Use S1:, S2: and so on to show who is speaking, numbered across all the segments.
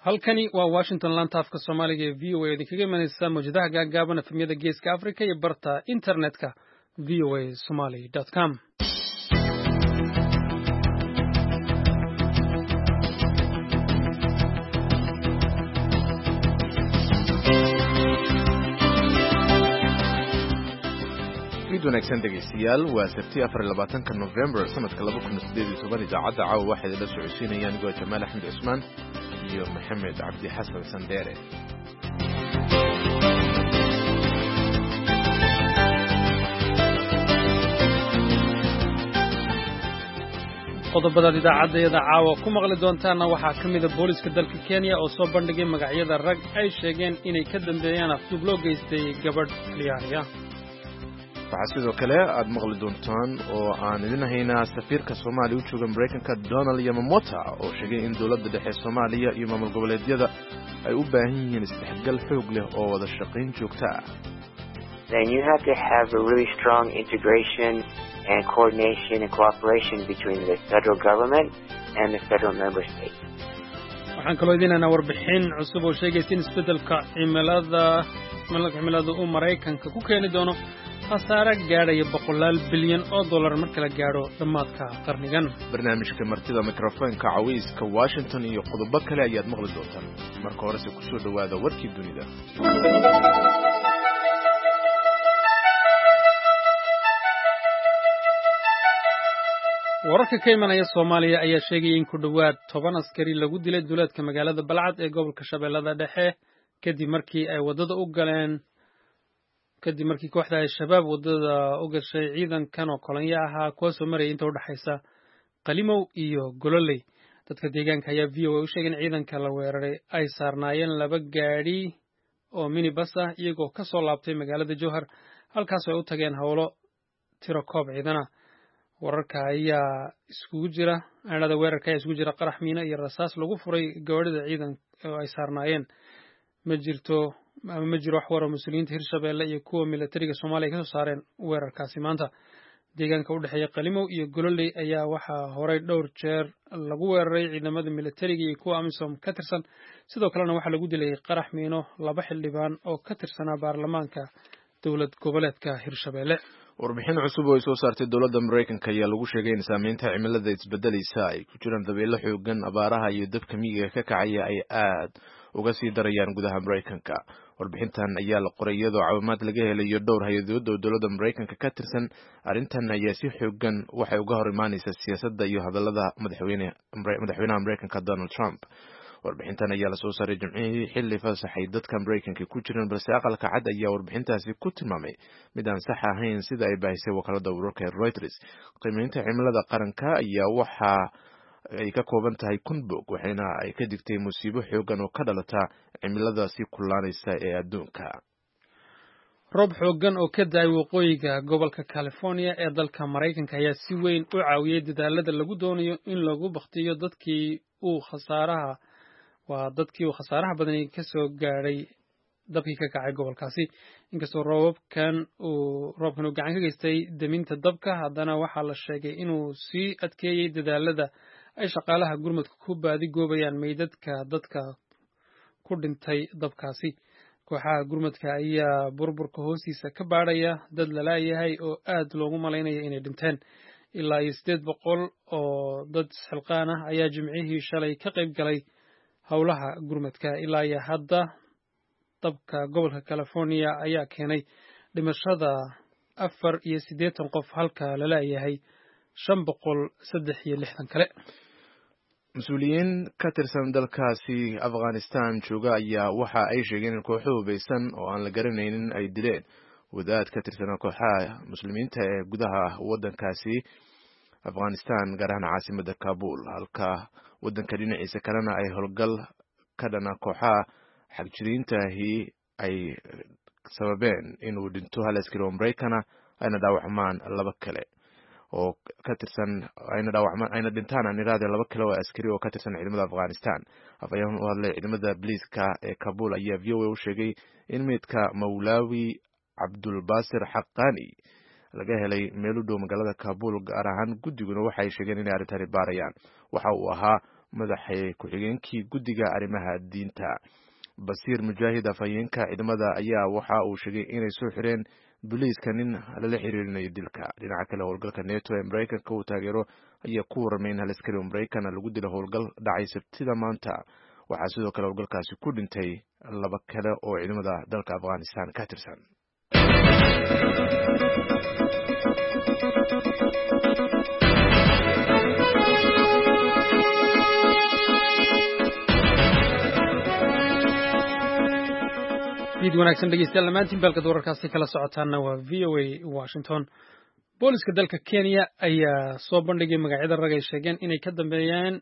S1: halkani waa Washington Lantaafka Soomaaliga ee VOA idinkaga imanaysa mawjadaha gaagaaban efemyada Geeska Afrika iyo barta internetka voasomali.com.
S2: wanaagsan dhegeystayaal waa Sabti 24 November sanadka 2018 idaacadda caawa waxay la socodsiinayaan anigoo Jamaal Axmed Cusmaan iyo Maxamed Cabdi Xasan Sandere.
S1: qodobada idaacadda caawa ku maqli doontaana waxaa ka mid ah booliska dalka Kenya oo soo bandhigay magacyada rag ay sheegeen inay ka dambeeyaan afduub loo geystay gabadh Talyaaniga.
S2: waxaa sidoo kale aad maqli doontaan oo aan idin haynaa safiirka Soomaaliya u jooga Mareykanka Donald Yamamoto oo sheegay in dawladda dhexe Soomaaliya iyo maamul goboleedyada ay u baahan yihiin isdhexgal xoog leh oo wada shaqayn joogto ah.
S3: Then you have to have a really strong integration and coordination and cooperation between the federal government and the federal member states.
S1: waxaan kaloo idinaynaa warbixin cusub oo sheegaysa in isbeddelka cimilada uu Mareykanka ku keeni doono khasaare gaadhaya $100 bilyan marka la gaadho dhammaadka qarnigan.
S2: barnaamijka martida mikrofoonka cawayska Washington iyo qodobo kale ayaad maqli doontaan. marka horese ku soo dhawaada warkii dunida.
S1: wararka ka imanaya Soomaaliya ayaa sheegay in ku dhawaad 10 askari lagu dilay duleedka magaalada Balcad ee gobolka Shabeellada Dhexe kadib markii kooxda Al-Shabaab wadada u gashay ciidankan oo kolonyo ahaa kuwaasoo marayay inta u dhaxaysa Qalimow iyo Gololey. dadka deegaanka ayaa VOA u sheegay in ciidanka la weeraray ay saarnaayeen 2 gaari oo minibus ah iyagoo ka soo laabtay magaalada Jowhar halkaas oo ay u tageen howlo tiro koob ciidana. weerarka ayaa isugu jira qarax miino iyo rasaas lagu furay gawaarida ciidan oo ay saarnaayeen. ma jiro wax war oo mas'uuliyiinta Hirshabeelle iyo kuwa militariga Soomaaliya ka soo saareen weerarkaasi maanta. deegaanka u dhaxeeya Qalimow iyo Gololey ayaa waxaa horay dhowr jeer lagu weeraray ciidamada militariga iyo kuwa AMISOM ka tirsan. sidoo kalena waxaa lagu dilay qarax miino 2 xildhibaan oo ka tirsanaa baarlamaanka dowlad goboleedka Hirshabeelle.
S2: warbixin cusub oo ay soo saartay dawladda Mareykanka ayaa lagu sheegay in saameynta cimilada isbeddelaysa ay ku jiraan dabaylo xooggan, abaaraha iyo dabka miyiga ka kacaya ay aad uga sii darayaan gudaha Mareykanka. warbixintan ayaa la qoray iyadoo caawimaad laga helayo dhowr hay-adood oo dawladda Mareykanka ka tirsan. arrintan ayaa si xooggan waxay uga hor imaanaysaa siyaasadda iyo hadallada madaxweynaha Mareykanka Donald Trump. warbixintan ayaa la soo saaray Jimcihii xilli fasaxay dadka Mareykanka ku jireen, balse aqalka cad ayaa warbixintaasi ku tilmaamay mid aan sax ahayn sida ay baahisay wakaaladda wararka ee Reuters. qiimaynta cimilada qaranka ayaa waxa ay ka kooban tahay 1,000 bog waxayna ay ka digtay musiibo xooggan oo ka dhalata cimilada sii kululaanaysa ee adduunka.
S1: roob xooggan oo ka da'ay waqooyiga gobolka California ee dalka Mareykanka ayaa si weyn u caawiyay dadaalada lagu doonayo in lagu bakhtiyo dadkii uu khasaaraha badani ka soo gaadhay dabkii ka kacay gobolkaasi. inkastoo roobkan uu gacan ka geystay deminta dabka, haddana waxaa la sheegay inuu sii adkeeyey dadaalada ay shaqaalaha gurmadka ku baadigoobayaan meydadka dadka ku dhintay dabkaasi. kooxaha gurmadka ayaa burburka hoostiisa ka baadhaya dad la laayahay oo aad loogu malaynayo inay dhinteen. ilaa 800 oo dad xilqaan ah ayaa Jimcihii shalay ka qayb galay howlaha gurmadka. ilaa iyo hadda dabka gobolka California ayaa keenay dhimashada 84 qof halka la laayahay 563 kale.
S2: mas-uuliyiin ka tirsan dalkaasi Afghanistan jooga ayaa waxa ay sheegeen in kooxo hubeysan oo aan la garanaynin ay dileen wadaad ka tirsan kooxaha muslimiinta ee gudaha waddankaasi Afghanistan, gaar ahaan caasimadda Kabul, halka waddanka dhinaciisa kalena ay howlgal ka dhana kooxaha xagjiriintaahi ay sababeen inuu dhinto 1 askari oo Mareykan ah ayna dhaawacmaan 2 kale oo ka tirsan ayna dhintaan 2 kale oo askari oo ka tirsan ciidamada Afghanistan. afayeen u hadlay ciidamada booliska ee Kabul ayaa VOA u sheegay in meydka Mawlawi Abdul Basir Haqqani laga helay meel u dhow magaalada Kabul, gaar ahaan guddiguna waxay sheegeen inay arrintan baarayaan. waxa uu ahaa madaxay ku-xigeenkii guddiga arrimaha diinta. Basiir Mujaahid afhayeenka ciidamada ayaa waxa uu sheegay inay soo xireen booliiska nin lala xiriirinayo dilka. Dhinaca kale, howlgalka NATO ee Mareykanka uu taageero ayaa ku warramay in hal askari oo Mareykan lagu dilo howlgal dhacay Sabtida maanta. Waxaa sidoo kale howlgalkaasi ku dhintay 2 kale oo ciidamada dalka Afghanistan ka tirsan.
S1: mid wanaagsan dhegeystayaal dhammaantiin balka wararkaasi kala socotaana waa VOA Washington. Booliska dalka Kenya ayaa soo bandhigay magacyada rag ay sheegeen inay ka dambeeyeen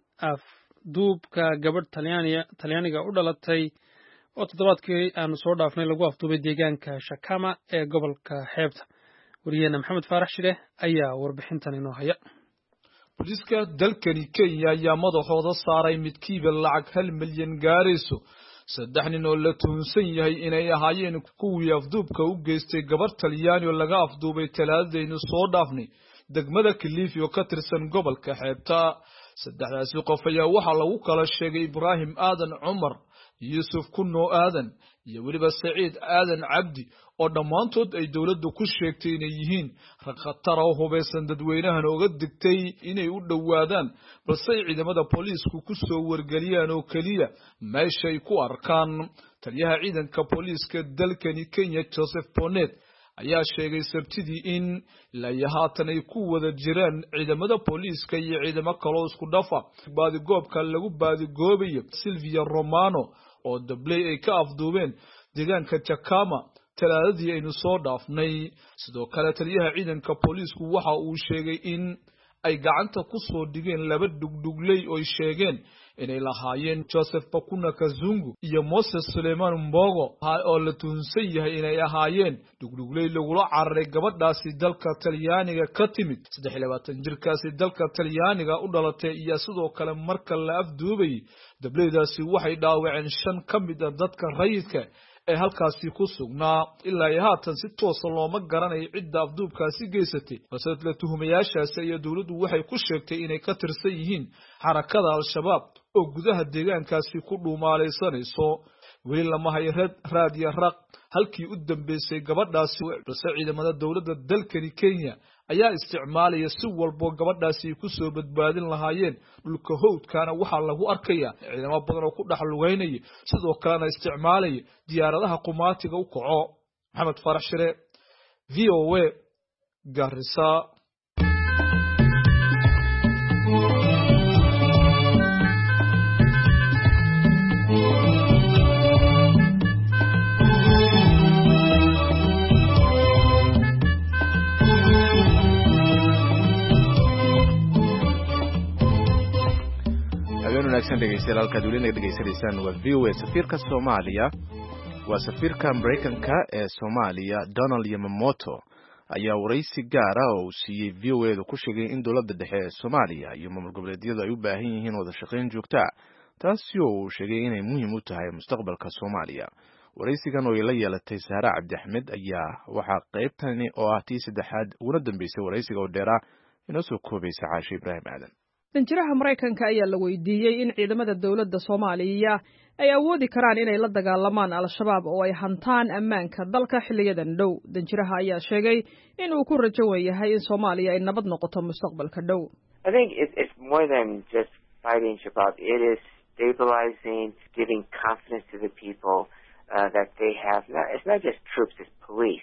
S1: afduubka gabadh Talyaaniga u dhalatay oo toddobaadkii aanu soo dhaafnay lagu afduubay deegaanka Shakama ee gobolka xeebta. Wariyaheena Maxamed Faarax Shire ayaa warbixintan inoo haya.
S4: Booliska dalkani Kenya ayaa madaxooda saaray midkiiba lacag 1 milyan gaarayso 3 nin oo la tuhunsan yahay inay ahaayeen kuwii afduubka u geystay gabar Talyaani oo laga afduubay Talaadaynu soo dhaafnay degmada Kilifi oo ka tirsan gobolka xeebta. 3daasi qof ayaa waxa lagu kala sheegay Ibrahim Aadan Cumar, Yusuf Kunno Aadan iyo waliba Saciid Aadan Cabdi oo dhamaantood ay dawladdu ku sheegtay inay yihiin rag khatar oo hubeysan dadweynahan uga digtay inay u dhawaadaan balse ciidamada booliisku ku soo wargeliyaan oo kaliya meeshay ku arkaan. Taliyaha ciidanka booliiska dalkani Kenya Joseph Bonet ayaa sheegay Sabtidii in ilaa haatan ay ku wada jiraan ciidamada booliiska iyo ciidamo kale oo isku dhafa baadigoobka lagu baadigoobayo Silvia Romano oo dablay ay ka afduubeen deegaanka Shakama Talaadadii aynu soo dhaafnay. Sidoo kale taliyaha ciidanka booliisku waxa uu sheegay in ay gacanta ku soo dhigeen 2 dugdugley oo ay sheegeen inay lahaayeen Joseph Bakuna Kazungu iyo Moses Suleiman Mbogo oo la tuhunsan yahay inay ahaayeen dugdugley lagula cararay gabadhaasi dalka Talyaaniga ka timid. 23 jirkaasi dalka Talyaaniga u dhalatay iyo sidoo kale marka la afduubay dableydaasi waxay dhaawaceen 5 ka mid ah dadka rayidka ee halkaasi ku sugnaa. ilaa haatan si toos ah looma garanayo cidda afduubkaasi geysatay, balse la tuhumayaashaasi iyo dawladdu waxay ku sheegtay inay ka tirsan yihiin xarakada Al-Shabaab oo gudaha deegaankaasi ku dhuumaalaysanayso. weli lama hayo raad iyo raq halkii u dambeysay gabadhaasi, balse ciidamada dawladda dalkani Kenya ayaa isticmaalaya si walbo gabadhaasi ku soo badbaadin lahaayeen. dhulka howdkana waxaa lagu arkayaa ciidamo badan oo ku dhex lugeynaya, sidoo kalena isticmaalaya diyaaradaha qumaatiga u kaco. Maxamed Faarax Shire, VOA, Garissa.
S2: dhegeystayaal halkaad weli naga dhegeysanaysaan waa VOA. safiirka Soomaaliya waa safiirka Mareykanka ee Soomaaliya Donald Yamamoto ayaa waraysi gaar ah oo uu siiyey VOA ku sheegay in dowladda dhexe ee Soomaaliya iyo maamul goboleedyadu ay u baahan yihiin wada shaqayn joogto ah, taasi oo uu sheegay inay muhiim u tahay mustaqbalka Soomaaliya. waraysigan oo la yeelatay Sahra Cabdi Axmed ayaa waxaa qaybtani oo ah tii 3aad uguna dambeysay waraysiga oo dheeraa inoo soo koobaysa Caasha Ibraahim Aadan.
S5: danjiraha Mareykanka ayaa la weydiiyey in ciidamada dawladda Soomaaliya ay awoodi karaan inay la dagaalamaan Al-Shabaab oo ay hantaan ammaanka dalka xilliyadan dhow. danjiraha ayaa sheegay in uu ku rajo yahay in Soomaaliya ay nabad noqoto mustaqbalka dhow.
S3: I think it's more than just fighting Shabaab. It is stabilizing, giving confidence to the people that they have. It's not just troops, it's police.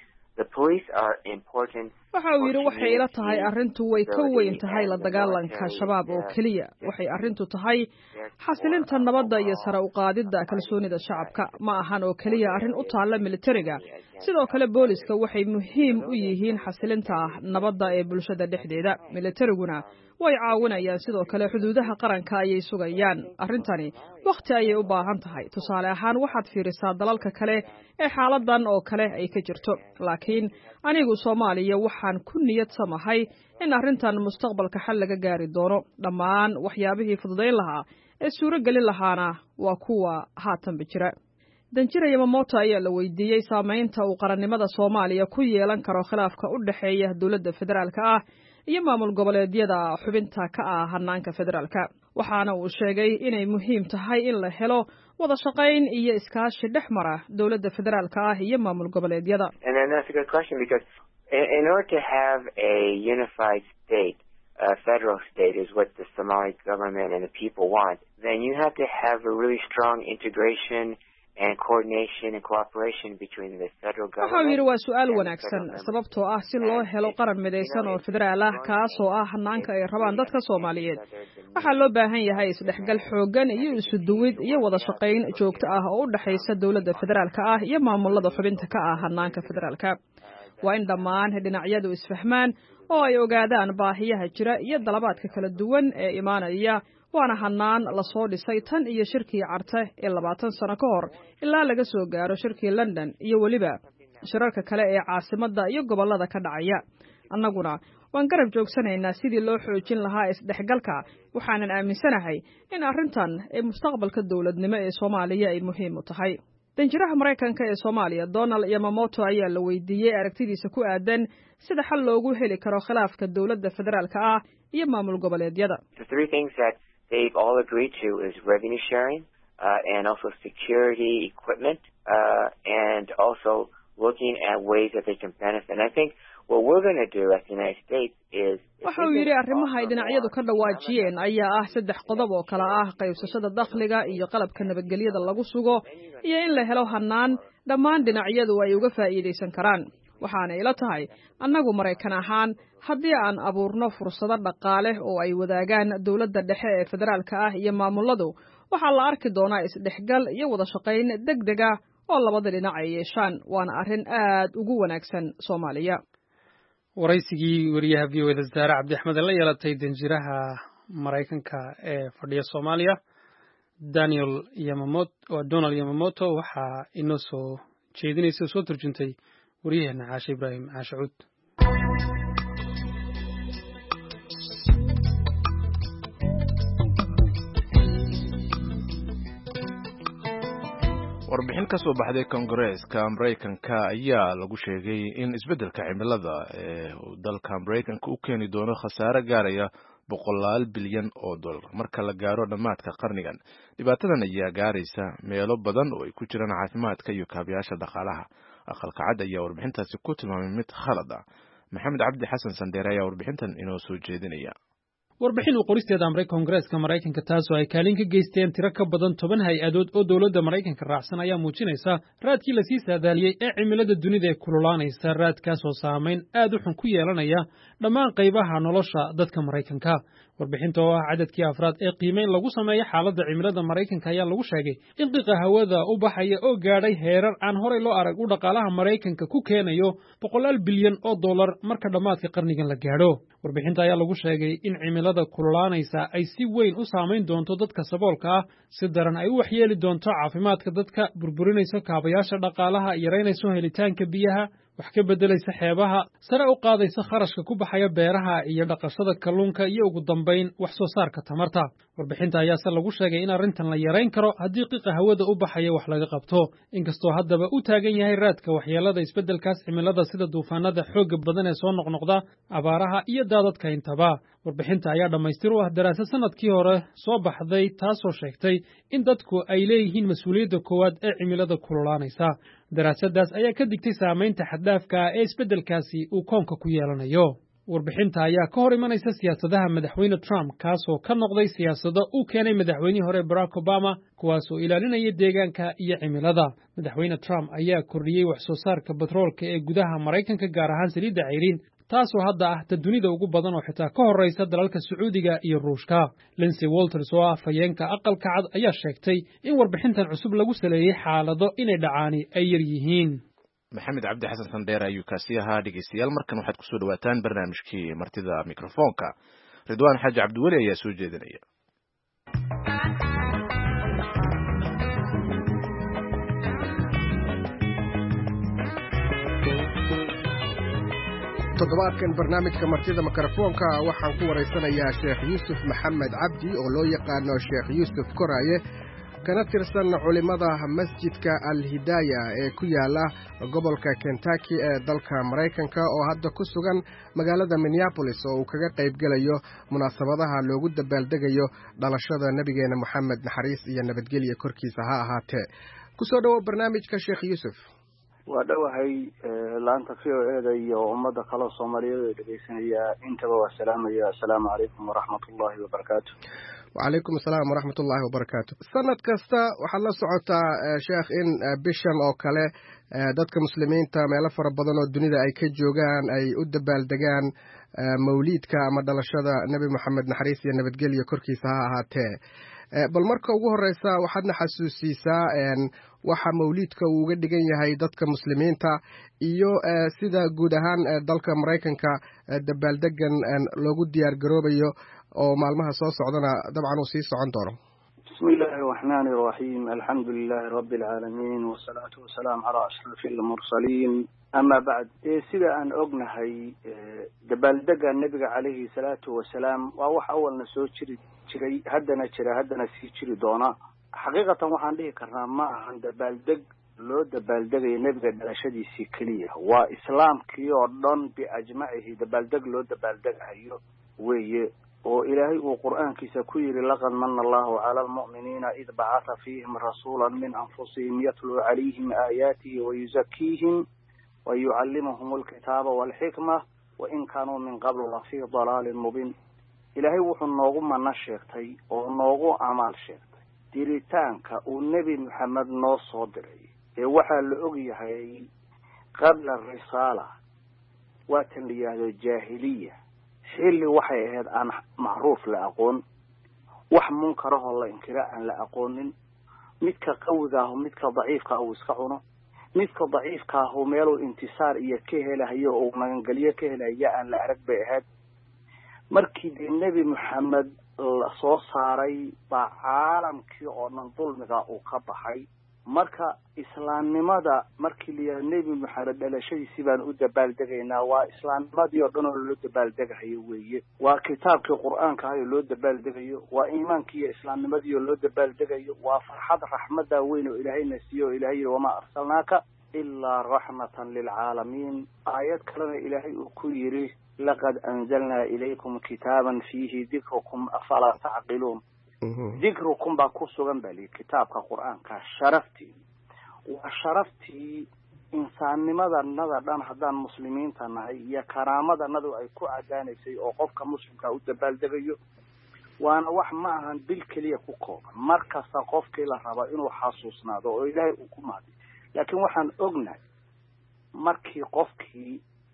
S5: waxa uu yidhi waxay ila tahay arrintu way ka weyn tahay la dagaalanka shabaab oo keliya. waxay arrintu tahay xasilinta nabadda iyo sare u qaadidda kalsoonida shacabka. ma ahan oo keliya arrin u taalla militariga. sidoo kale booliska waxay muhiim u yihiin xasilinta nabadda ee bulshada dhexdeeda. militariguna way caawinayaan, sidoo kale xuduudaha qaranka ayay sugayaan. arrintani waqti ayay u baahan tahay. tusaale ahaan waxaad fiirisaa dalalka kale ee xaaladan oo kale ay ka jirto. laakiin anigu Soomaaliya waxaan ku niyad samahay in arrintan mustaqbalka xal laga gaari doono. dhammaan waxyaabihii fududayn lahaa ee suuro gelin lahaana waa kuwa haatan jira. danjira Yamamoto ayaa la weydiiyey saameynta uu qarannimada Soomaaliya ku yeelan karo khilaafka u dhaxeeya dawladda federaalka ah iyo maamul goboleedyada xubinta ka ah hanaanka federaalka. waxaana uu sheegay inay muhiim tahay in la helo wada shaqayn iyo iskaashi dhex mara dowladda federaalka ah iyo maamul goboleedyada.
S3: In order to have a unified state, a federal state is what the Somali government and the people want, then you have to have a really strong integration and coordination and cooperation between the federal government.
S5: Waxa uu yidhi waa su'aal wanaagsan sababtoo ah si loo helo qaran midaysan oo federaal ah kaasoo ah hanaanka ay rabaan dadka Soomaaliyeed. Waxaa loo baahan yahay isdhexgal xooggan iyo isu duwid iyo wada shaqayn joogto ah oo u dhaxaysa dowladda federaalka ah iyo maamulada xubinta ka ah hanaanka federaalka. Waa in dhammaan dhinacyadu isfahmaan oo ay ogaadaan baahiyaha jira iyo dalabaadka kala duwan ee imaanaya. waana hanaan la soo dhisay tan iyo shirkii Carte ee 20 sano ka hor ilaa laga soo gaaro shirkii London iyo waliba shirarka kale ee caasimadda iyo gobolada ka dhacaya. annaguna waan garab joogsanaynaa sidii loo xoojin lahaa isdhexgalka waxaanan aaminsanahay in arrintan ay mustaqbalka dawladnimo ee Soomaaliya ay muhiim u tahay. danjiraha Mareykanka ee Soomaaliya Donald Yamamoto ayaa la weydiiyay aragtidiisa ku aadan sida xal loogu heli karo khilaafka dawladda federaalka ah iyo maamul goboleedyada.
S3: They've all agreed to is revenue sharing and also security equipment and also looking at ways that they can benefit. And I think what we're going to do as the United States is
S5: waxa uu yiri arrimaha ay dhinacyadu ka dhawaajiyeen ayaa ah 3 qodob oo kala ah qaybsashada dakhliga iyo qalabka nabadgelyada lagu sugo iyo in la helo hanaan dhammaan dhinacyadu ay uga faa'iideysan karaan. waxaana ila tahay annagu Mareykan ahaan haddii aan abuurno fursado dhaqaale oo ay wadaagaan dawladda dhexe ee federaalka ah iyo maamuladu waxa la arki doonaa isdhexgal iyo wada shaqayn degdeg ah oo labada dhinac ay yeeshaan waana arrin aad ugu wanaagsan Soomaaliya.
S1: waraysigii wariyaha VOAda Zahra Cabdi Axmed la yeelatay danjiraha Mareykanka ee fadhiya Soomaaliya Donald Yamamoto waxa inoo soo jeedinaysa soo turjuntay wariyahana Caashe Ibraahim Caashe Cuud.
S2: warbixin ka soo baxday Kongareeska Mareykanka ayaa lagu sheegay in isbeddelka cimilada ee dalka Mareykanka uu keeni doono khasaare gaaraya $100 bilyan marka la gaaro dhamaadka qarnigan. dhibaatadan ayaa gaaraysa meelo badan oo ay ku jiraan caafimaadka iyo kaabayaasha dhaqaalaha. aqalka cad ayaa warbixintaasi ku tilmaamay mid khalad ah. Maxamed Cabdi Xasan Sandheere ayaa warbixintan inoo soo jeedinaya.
S1: warbixin uu qoristeeda amray Kongareeska Mareykanka taasoo ay kaalin ka geysteen tiro ka badan 10 hay-adood oo dawladda Mareykanka raacsan ayaa muujinaysa raadkii la sii saadaaliyay ee cimilada dunida ee kululaanaysa raadkaas oo saameyn aad u xun ku yeelanaya dhammaan qaybaha nolosha dadka Mareykanka. warbixinta oo ah cadadkii afraad ee qiimeyn lagu sameeyo xaaladda cimilada Mareykanka ayaa lagu sheegay in qiiqa hawada u baxaya oo gaadhay heerar aan horey loo arag u dhaqaalaha Mareykanka ku keenayo $100 bilyan marka dhamaadka qarnigan la gaadho. warbixinta ayaa lagu sheegay in cimilada kululaanaysa ay si weyn u saameyn doonto dadka saboolka ah si daran ay u waxyeeli doonto caafimaadka dadka burburinayso kaabayaasha dhaqaalaha yareynayso helitaanka biyaha wax ka bedelaysa xeebaha sare u qaadaysa kharashka ku baxaya beeraha iyo dhaqashada kalluunka iyo ugu dambeyn wax soo saarka tamarta. warbixinta ayaa se lagu sheegay in arrintan la yareyn karo haddii qiiqa hawada u baxaya wax laga qabto inkastoo haddaba u taagan yahay raadka waxyeelada isbeddelkaas cimilada sida duufaanada xoogga badan ee soo noqnoqda abaaraha iyo daadadka intaba. warbixinta ayaa dhamaystir u ah daraasad sanadkii hore soo baxday taasoo sheegtay in dadku ay leeyihiin mas'uuliyadda koowaad ee cimilada kululaanaysa. daraasadaas ayaa ka digtay saameynta xad-dhaafka ee isbeddelkaasi uu koonka ku yeelanayo. warbixinta ayaa ka hor imanaysa siyaasadaha madaxweyne Trump kaasoo ka noqday siyaasado uu keenay madaxweynihii hore Barack Obama kuwaasoo ilaalinaya deegaanka iyo cimilada. madaxweyne Trump ayaa kordhiyey wax soo saarka batroolka ee gudaha Mareykanka gaar ahaan saliidda cayriin taasoo hadda ah ta dunida ugu badan oo xitaa ka horreysa dalalka Sacuudiga iyo Ruushka. Lindsay Walters oo ah afhayeenka aqalka cad ayaa sheegtay in warbixintan cusub lagu saleeyay xaalado inay dhacaani ay yar yihiin.
S2: Maxamed Cabdi Xasan Sandheere ayuu kaasi ahaa. dhegeystayaal markan waxaad kusoo dhawaataan barnaamijkii martida mikrofoonka. Ridwaan Xaaji Cabdiweli ayaa soo jeedinaya.
S6: toddobaadkan barnaamijka martida mikrofoonka waxaan ku wareysanayaa Sheekh Yuusuf Maxamed Cabdi oo loo yaqaano Sheekh Yuusuf Koraye kana tirsan culimada masjidka al-hidaaya ee ku yaala gobolka Kentucky ee dalka Mareykanka oo hadda ku sugan magaalada Minneapolis oo uu kaga qaybgalayo munaasabadaha loogu dabaaldegayo dhalashada nabigeena Maxamed naxariis iyo nabadgelyo korkiisa ha ahaatee ku soo dhawo barnaamijka Sheekh Yusuf
S7: waa dhawahay laanta fiyoeeda iyo ummada kale Soomaaliyeed ee dhageysanaya intaba waa salaamaya assalaamu calaykum waraxmatullaahi wabarakaatuh
S6: وعليكم السلام ورحمة الله وبركاته سنة كستا وحلا سعوتا شيخ إن بيشن أو كله دادك مسلمين تا ميلا فربضان والدنيا أي كجوغان أي أدبال دقان موليد كأما دلشدا نبي محمد نحريس يا نبي تقلي كركي ساها هاتي بالمركة وجوه الرئيسة وحدنا حسوسيسا إن waxa mawliidka uu uga dhigan yahay dadka muslimiinta iyo sida guud ahaan dalka Mareykanka dabaaldegan loogu diyaar garoobayo oo maalmaha soo socdana dabcan uu sii socon doono
S7: bismillahir rahmanir rahim alhamdulillahi rabbil alamin wassalatu wassalamu ala ashrafil mursalin amma ba'd sida aan ognahay dabaaldega nabiga kaleeyhi salatu wassalaam waa wax awalna soo jiray haddana sii jiri doona xaqiiqatan waxaan dhihi karnaa ma ahan dabaaldeg loo dabaaldegay nabiga dhalashadiisii kaliya waa islaamkii oo dhan bi ajmacihi dabaaldeg loo dabaaldegayo weeye oo ilaahay uu quraankiisa ku yiri laqad manna Allahu 'ala al-mu'minina id ba'atha fihim rasulan min anfusihim yatlu 'alayhim ayatihi wa yuzakkihim wa yu'allimuhum al-kitaba wal-hikma wa in kanu min qablu la fi dhalalin mubin ilaahay wuxuu noogu manna sheegtay oo noogu amaal sheegtay diritaanka uu nabi Maxamed noo soo diray ee waxa la og yahay qabla risala wa tanliyada jahiliya xilli waxay ahayd aan macruuf la aqoon wax munkaraho la inkira aan la aqoonin midka qawda ah midka daciifka ah iska cuno midka daciifka ah meelo intisaar iyo ka helayo oo magangaliye ka helaya aan la arag bay ahayd markii nabi Maxamed la soo saaray baa caalamkii oo dhan dulmiga uu ka baxay marka islaamnimada markii la nabi Maxamed dhalashadiisii baan u dabaaldegaynaa waa islaamnimadii oo dhan oo loo dabaaldegayo weeye waa kitaabkii quraanka ah oo loo dabaaldegayo waa iimaankii iyo islaamnimadii oo loo dabaaldegayo waa farxad raxmada weyn oo ilaahayna siiyo ilaahay wama arsalnaaka illa rahmatan lil alamin ayad kalena ilaahay uu ku yiri لقد أنزلنا إليكم كتابا فيه ذكركم أفلا تعقلون ذكركم باكوسوغان بالي كتاب كقرآن كشرفتي وشرفتي إنسان لماذا النظر دان هدان مسلمين تنهي يا كرامة النظر أي كو عداني سي أو قفك مسلم كأودبال دغيو وانا wax ma ahan bil kaliya ku kooban markasta qofkii la raba inuu xasuusnaado oo Ilaahay uu ku maadi laakiin waxaan ognahay markii qofkii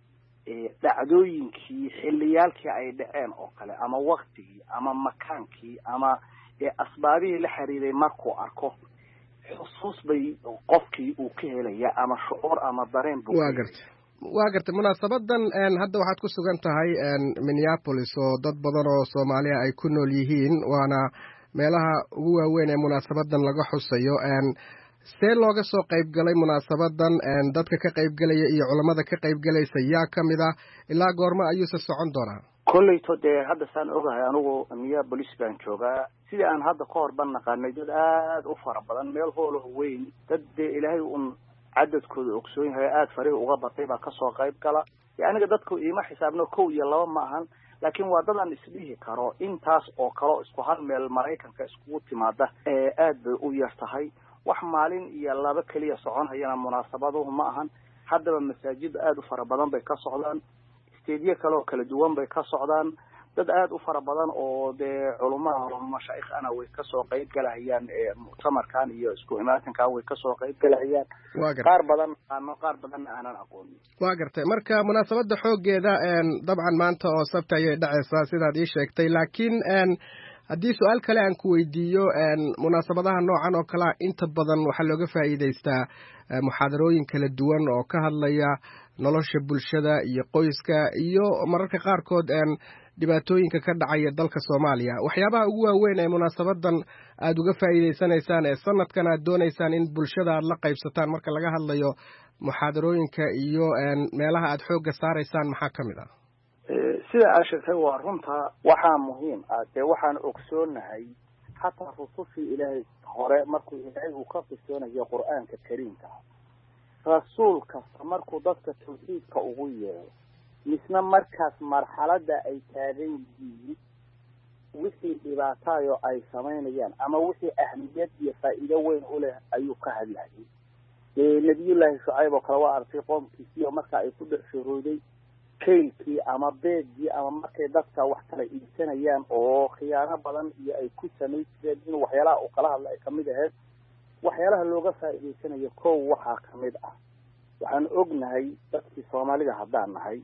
S7: dhacdooyinkii xilliyaalkii ay dhaceen oo kale ama waqtigii ama makaankii ama asbaabihii la xiriiray markuu arko xusuus bay qofkii uu ka helaya ama shucuur ama dareen buu
S6: waa gartay munaasabadan hadda waxaad ku sugan tahay Minneapolis oo dad badan oo Soomaaliya ay ku nool yihiin waana meelaha ugu waaweyn ee munaasabadan laga xusayo see looga soo qayb galay munaasabadan dadka ka qayb galaya iyo culimada ka qayb galaysa yaa kamid ah ilaa goorma ayuu socon doonaa
S7: kullayto hadda saan ogahay anigu Minneapolis baan joogaa sidii aan hadda ka hor naqaanay dad aad u fara badan meel hoolo weyn dad ilaahay cadadkooda ogsoon yahay aad fariiq uga batay baa ka soo qayb gala aniga dadku iima xisaabno 1 iyo 2 ma ahan laakiin waa dad aan isdhihi karo intaas oo kale isku hal meel Mareykanka isku timaada aad bay u yartahay wax maalin iyo 2 kaliya soconayna munaasabaduhu ma ahan haddaba masaajid aad u fara badan bay ka socdaan isteediyo kale oo kala duwan bay ka socdaan dad aad u fara badan oo culimada mashaayikh ana way ka soo qayb galayaan mu'tamarkan iyo isku imaatinka way ka soo qayb galayaan qaar badan aanan aqoon
S6: waa gartay marka munaasabada xoogeeda dabcan maanta oo sabta ay dhacaysaa sidaad ii sheegtay laakiin haddii su'aal kale aan ku weydiiyo munaasabadaha noocan oo kale inta badan waxa looga faa'iideystaa muxaadarooyin kala duwan oo ka hadlaya nolosha bulshada iyo qoyska iyo mararka qaarkood dhibaatooyinka ka dhacaya dalka Soomaaliya waxyaabaha ugu waaweyn ee munaasabadan aad uga faa'iideysanaysaan ee sanadkan aad doonaysaan in bulshada aad la qaybsataan marka laga hadlayo muxaadarooyinka iyo meelaha aad xoogga saaraysaan maxaa kamid ah
S7: sida aad sheegtay waa runta waxaa muhiim ah waxaan ogsoonahay xataa rusushii ilaahay hore markuu ilaahay uu ka qisoonayo qur-aanka kariimka rasuul kasta markuu dadka tawxiidka ugu yeero misna markaas marxaladda ay taagan yihiin wixii dhibaataayo ay samaynayaan ama wixii ahmiyad iyo faa'iido weyn u leh ayuu ka hadlayay nabiyullaahi shucayb oo kale waa artay qoomkiisii oo marka ay ku dhex shurooday kaylkii ama beedkii ama markay dadka wax kala iibsanayaan oo khiyaano badan iyo ay ku samayn jireen in waxyaalaha uu kala hadla ay kamid ahayd waxyaalaha looga faa'iidaysanayo kow waxaa kamid ah waxaan ognahay dadkii soomaalida haddaan nahay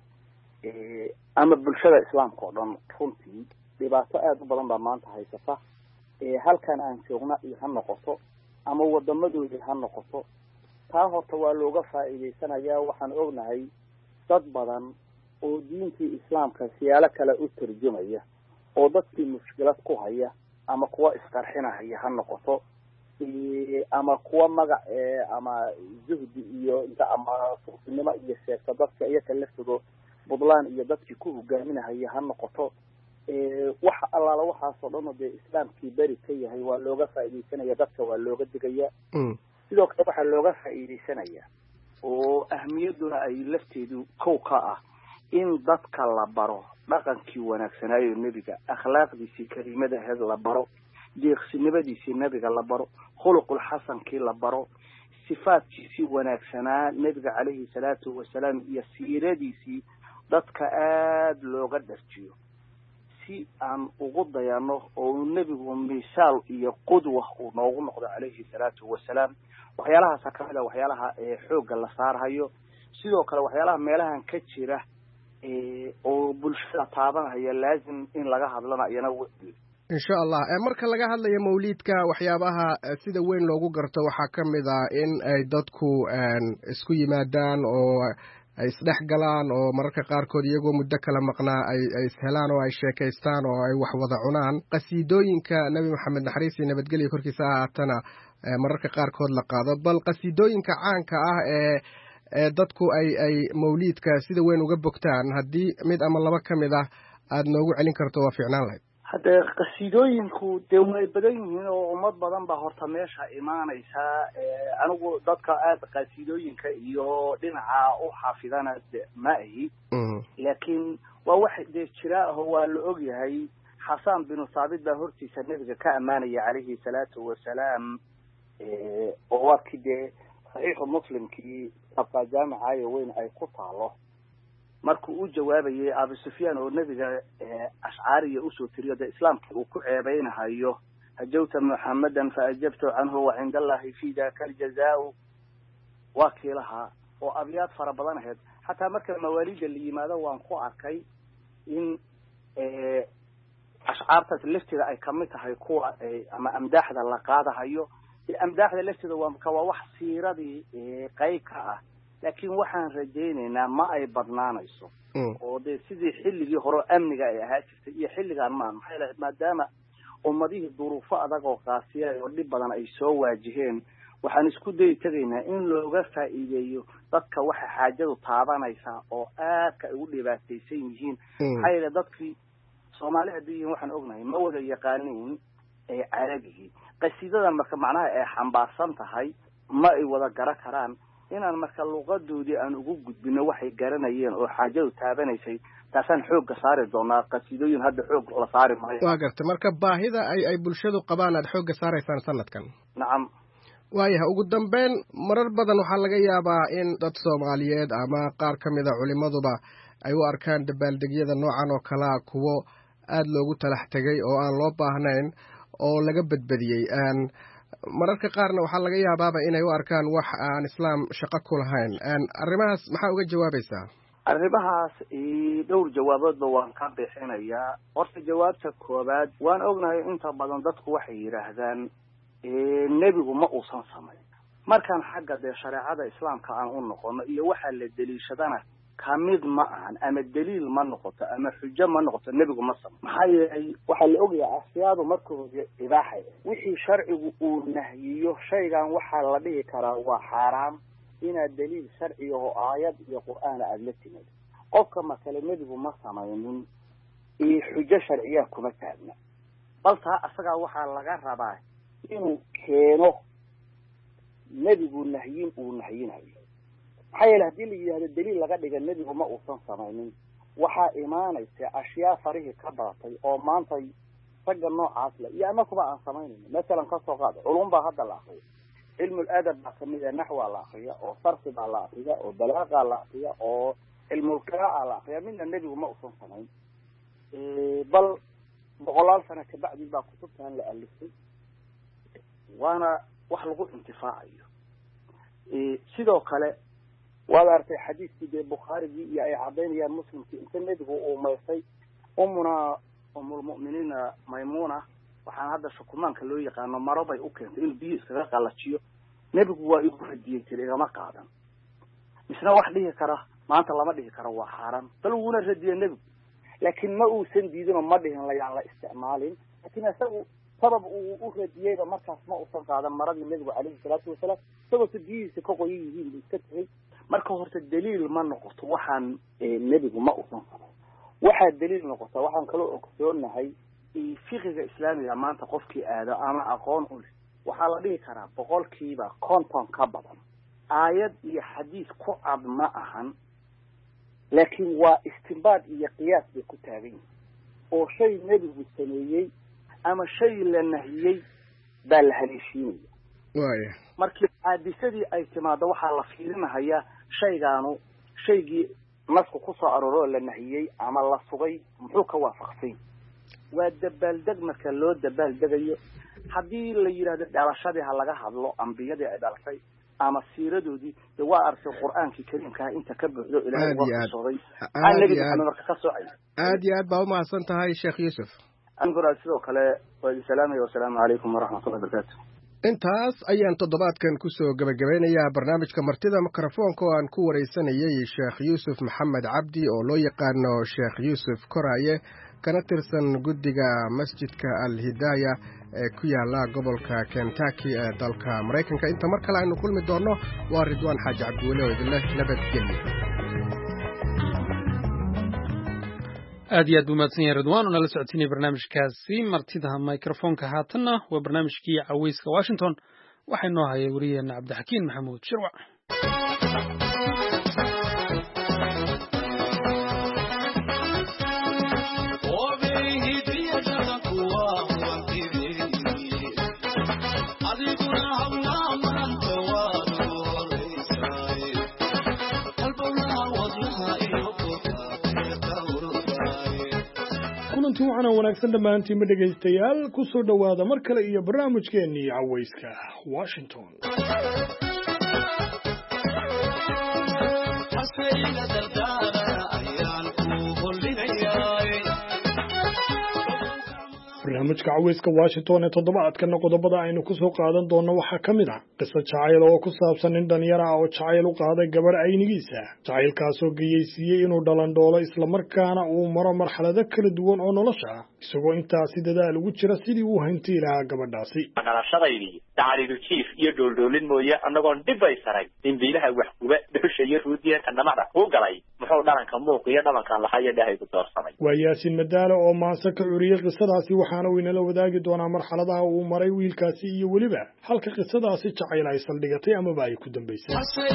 S7: ama bulshada islaamka oo dhan runtii dhibaato aada u badan baa maanta haysata halkan aan joogna iyo ha noqoto ama wadamadoodii ha noqoto taa horta waa looga faa'iidaysanayaa waxaan ognahay dad badan oo diintii islaamka siyaalo kale u tarjumaya oo dadkii mushkilad ku haya ama kuwa isqarxinahaya ha noqoto ama kuwa magac ama zuhdi iyo ama suufinimo iyo sheegta dadka iyaka laftigo budlaan iyo dadkii ku hogaaminahaya ha noqoto wax allaala waxaasoo dhan oo dee islaamkii beri ka yahay waa looga faa'iidaysanaya dadka waa looga digaya sidoo kale waxaa looga faa'iidaysanaya oo ahmiyaduna ay lafteedu kow ka ah in dadka la baro dhaqankii wanaagsanaayo nebiga akhlaaqdiisii kariimadaheed la baro deeqsinimadiisii nebiga la baro khuluqul xasankii la baro sifaadkiisii wanaagsanaa nebiga calayhi salaatu wasalaam iyo siiradiisii dadka aada looga dharjiyo si aan ugu dayano oo nebigu misaal iyo qudwa uu noogu noqdo calayhi salaatu wasalaam waxyaalahaasa kamid a waxyaalaha xoogga la saarhayo sidoo kale waxyaalaha meelahan ka jira oo bulshada taabanaya laazim in laga hadlana iyana
S6: insha allah marka laga hadlayo mawliidka waxyaabaha sida weyn loogu garto waxaa ka mid ah in ay dadku isku yimaadaan oo ay isdhex galaan oo mararka qaarkood iyagoo muddo kala maqnaa ay ishelaan oo ay sheekaystaan oo ay wax wada cunaan qasiidooyinka nebi maxamed naxariis iyo nabadgelyo korkiisa ahaatana mararka qaarkood la qaado bal qasiidooyinka caanka ah ee dadku ay mawliidka sida weyn uga bogtaan haddii mid ama laba ka mid ah aada noogu celin karto waa fiicnaan lahayd
S7: haddee qasiidooyinku dee way badan yihiin oo ummad badan baa horta meesha imaanaysaa anigu dadka aada qasiidooyinka iyo dhinaca u xaafidana ma ahi laakiin waa wax dee jira aho waa la og yahay xasaan binu saabit baa hortiisa nebiga ka ammaanaya calayhi salaatu wasalaam oo waakii dee saxiixu muslimkii abkaa jaamicaayo weyn ay ku taalo markuu u jawaabayay abu sufyaan oo nebiga ashcaariya usoo tiriyo dee islaamkii uu ku ceebeynahayo hajawta muxamadan faajabtu canhu wacinda allahi fi daka aljazaau waa kii lahaa oo abyaad fara badan ahayd xataa marka mawaalida la yimaado waan ku arkay in ashcaartaas lafteeda ay kamid tahay kuwa ama amdaaxda la qaadahayo amdaaxda lafteeda waa wax siiradii qayb ka ah laakiin waxaan rajaynaynaa ma ay badnaanayso oo dee sidii xilligii hore amniga ay ahaa jirtay iyo xilligaan maa maxay lahayd maadaama ummadihii duruufo adag oo qaasiya oo dhib badan ay soo waajiheen waxaan isku dayi tegaynaa in looga faa'iideeyo dadka waxa xaajadu taabanaysaa oo aadka ay u dhibaataysan yihiin maxaa yeele dadkii soomaali haddii yihiin waxaan ognahay ma wada yaqaaniin carabigii qasiidadan marka macnaha ay xambaarsan tahay ma ay wada gara karaan inaan marka luqadoodii aan ugu gudbino waxay garanayeen oo xaajadu taabanaysay taasaan xoogga saari doonaa qasiidooyin hadda xoog la saari maayo
S6: waa garta marka baahida ay bulshadu qabaan aad xoogga saaraysaan sanadkan
S7: nacam
S6: waayahay ugu dambeyn marar badan waxaa laga yaabaa in dad soomaaliyeed ama qaar ka mid a culimaduba ay u arkaan dabaaldegyada noocan oo kalea kuwo aada loogu talax tegay oo aan loo baahnayn oo laga badbadiyey mararka qaarna waxaa laga yaabaaba inay u arkaan wax aan islaam shaqo ku lahayn arrimahaas maxaa uga jawaabaysaa
S7: arrimahaas dhowr jawaaboodba waan ka bixinayaa horta jawaabta koobaad waan ognahay inta badan dadku waxay yidhaahdaan nebigu ma uusan samayn markaan xagga dee shareecada islaamka aan u noqono iyo waxaa la deliishadana kamid ma ahan ama daliil ma noqoto ama xujo ma noqoto nebigu ma samayn maxaa yeelay waxaa la ogyahay ashyaadu markooda ibaaxay wixii sharcigu uu nahyiyo shaygan waxaa la dhihi karaa waa xaaraam inaad daliil sharciga oo aayad iyo qur'aan aada la timid qofka makale nebigu ma samaynin iyo xujo sharciya kuma taagna baltaa asagaa waxaa laga rabaa inuu keeno nebigu nahyin uu nahyinayo maxaa yeele haddii la yidhahdo daliil laga dhiga nebigu ma uusan samaynin waxaa imaanaysa ashyaa farihii ka badatay oo maanta ragga noocaas le iyo amakuba aan samaynayno masalan kasoo qaada culum baa hadda la akriya cilmu ladab baa kamid a naxwaa la akriya oo sarfi baa la akriya oo balaaqa la akriya oo cilmulqiraa'a la akriya midna nebigu ma uusan samayn bal boqolaal sano kabacdi baa kutubtan la alifay waana wax lagu intifaacayo sidoo kale waad artay xadiiskii dee bukhaarigii iyo ay cadaynayaan muslimkii inta nebigu uu maysay umulmu'miniina maymuna waxaan hadda shukumaanka loo yaqaano maro bay u keentay inuu biyo iskaga qalajiyo nebigu waa igu radiyey jira igama qaadan misna wax dhihi kara maanta lama dhihi karo waa xaaraan bal wuuna radiyey nebigu laakiin ma uusan diidinoo ma dhihin layaan la isticmaalin laakiin isagu sabab uu u radiyeyba markaas ma uusan qaadan maradii nebigu calayhi salaatu wasalaam isagoo si biyihiisa ka qoyan yihiin buu iska tegay marka horta daliil ma noqoto waxaan nebigu ma uusan samayn waxaa daliil noqota waxaan kaloo ogsoonahay fiqiga islaamiga maanta qofkii aado ama aqoon u leh waxaa la dhihi karaa 50% ka badan aayad iyo xadiis ku cad ma ahan laakiin waa istinbaad iyo qiyaas bay ku taagan yihiin oo shay nebigu sameeyey ama shay la nahiyey baa la haleeshiinaya
S6: waaya
S7: markii xaadisadii ay timaado waxaa la fiirinahayaa shaygaanu shaygii nasku ku soo arooroo la nahiyey ama la sugay muxuu ka waafaqsay waa dabaaldeg marka loo dabaaldegayo haddii la yidhaahdo dhalashadii ha laga hadlo ambiyadii ay dhalashay ama siiradoodii dee waa arkay qur'aankii kariimkaha inta ka buuxdo ilaahay uga sooday nebiga maxamed marka ka socay
S6: aad iyo aad baa umahadsan tahay sheekh yuusuf
S7: aniguna sidoo kale waa idin salaamaya wasalaamu calaykum waraxmatullahi wabarakaatu
S6: intaas ayaan toddobaadkan kusoo gabagabeynayaa barnaamijka martida mikrofoonka oo aan ku waraysanayay sheekh yuusuf maxamed cabdi oo loo yaqaano sheekh yuusuf koraaye kana tirsan guddiga masjidka al-hidaaya ee ku yaala gobolka Kentucky ee dalka Mareykanka inta mar kale aynu kulmi doono waa Ridwaan Xaaji Cabdiweli oo idin leh nabadgelyo
S1: aad iyo aad buu mahadsan yahay Ridwaan oo nala socotinaya barnaamijkaasi martida mikrofoonka haatanna waa barnaamijkii caweyska Washington waxay noo hayay wariyeena Cabdixakiin Maxamuud Shirwac
S8: waxaana wanaagsan dhammaantiin ma dhegaystayaal ku soo dhowaada mar kale iyo barnaamijkeennii caweyska Washington barnaamijka caweyska Washington ee toddobaadkan qodobada aynu ku soo qaadan doono waxaa ka mid ah qiso jacayl oo ku saabsan nin dhalinyaro ah oo jacayl u qaaday gabar aynigiisa jacaylkaasoo geysiiyey inuu dhalandhoolo isla markaana uu maro marxalado kala duwan oo nolosha ah isagoo intaasi dadaal ugu jira sidii uu hanti lahaa gabadhaasi
S9: dhalashadaydii dacalidu jiif iyo dholdhoolin mooye annagoon dhib ay saray dembiilaha wax kuba dhusha iyo ruudiya kanamada u galay muxuu dhalanka muuq iyo dhalankan lahaa iyo dhahay ku doorsamay
S8: waa Yaasiin Madaalo oo maansa ka curiyay qisadaasi waxaana uu inala wadaagi doonaa marxaladaha uu maray wiilkaasi iyo weliba halka qisadaasi jacayl ay saldhigatay amaba ay ku dambaysay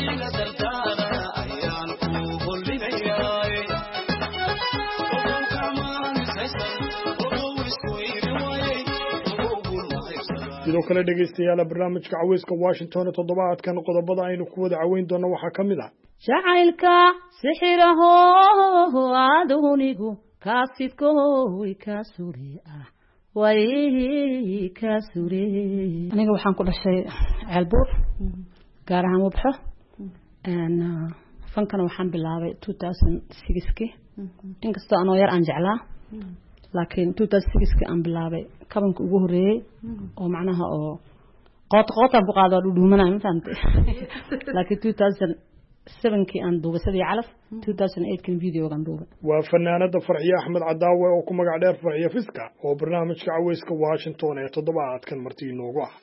S8: sidoo kale dhegaystayaal barnaamijka caweyska Washington toddobaadkan qodobada aynu ku wada caweyn doono waxaa ka mid ah
S10: jacaylka sixiraho adunigu kaasidkooy ka suri ah way ka suri aniga waxaan ku dhashay Ceelbuur gaar ahaan Wabxo fankana waxaan bilaabay 2006 inkastoo anoo yar aan jeclaa laakiin 2006 aan bilaabay kabanka ugu horeeyay oo macnaha oo qoota ku qaado dhudhuumana ma fahantay laakiin 2007 aan duubay sidii calaf 2008 kan video gaan duubay
S8: waa fanaanada Farxiyo Axmed Cadaawe oo ku magac dheer Farxiyo Fiska oo barnaamijka caweyska Washington ee toddobaadkan martii inoogu ah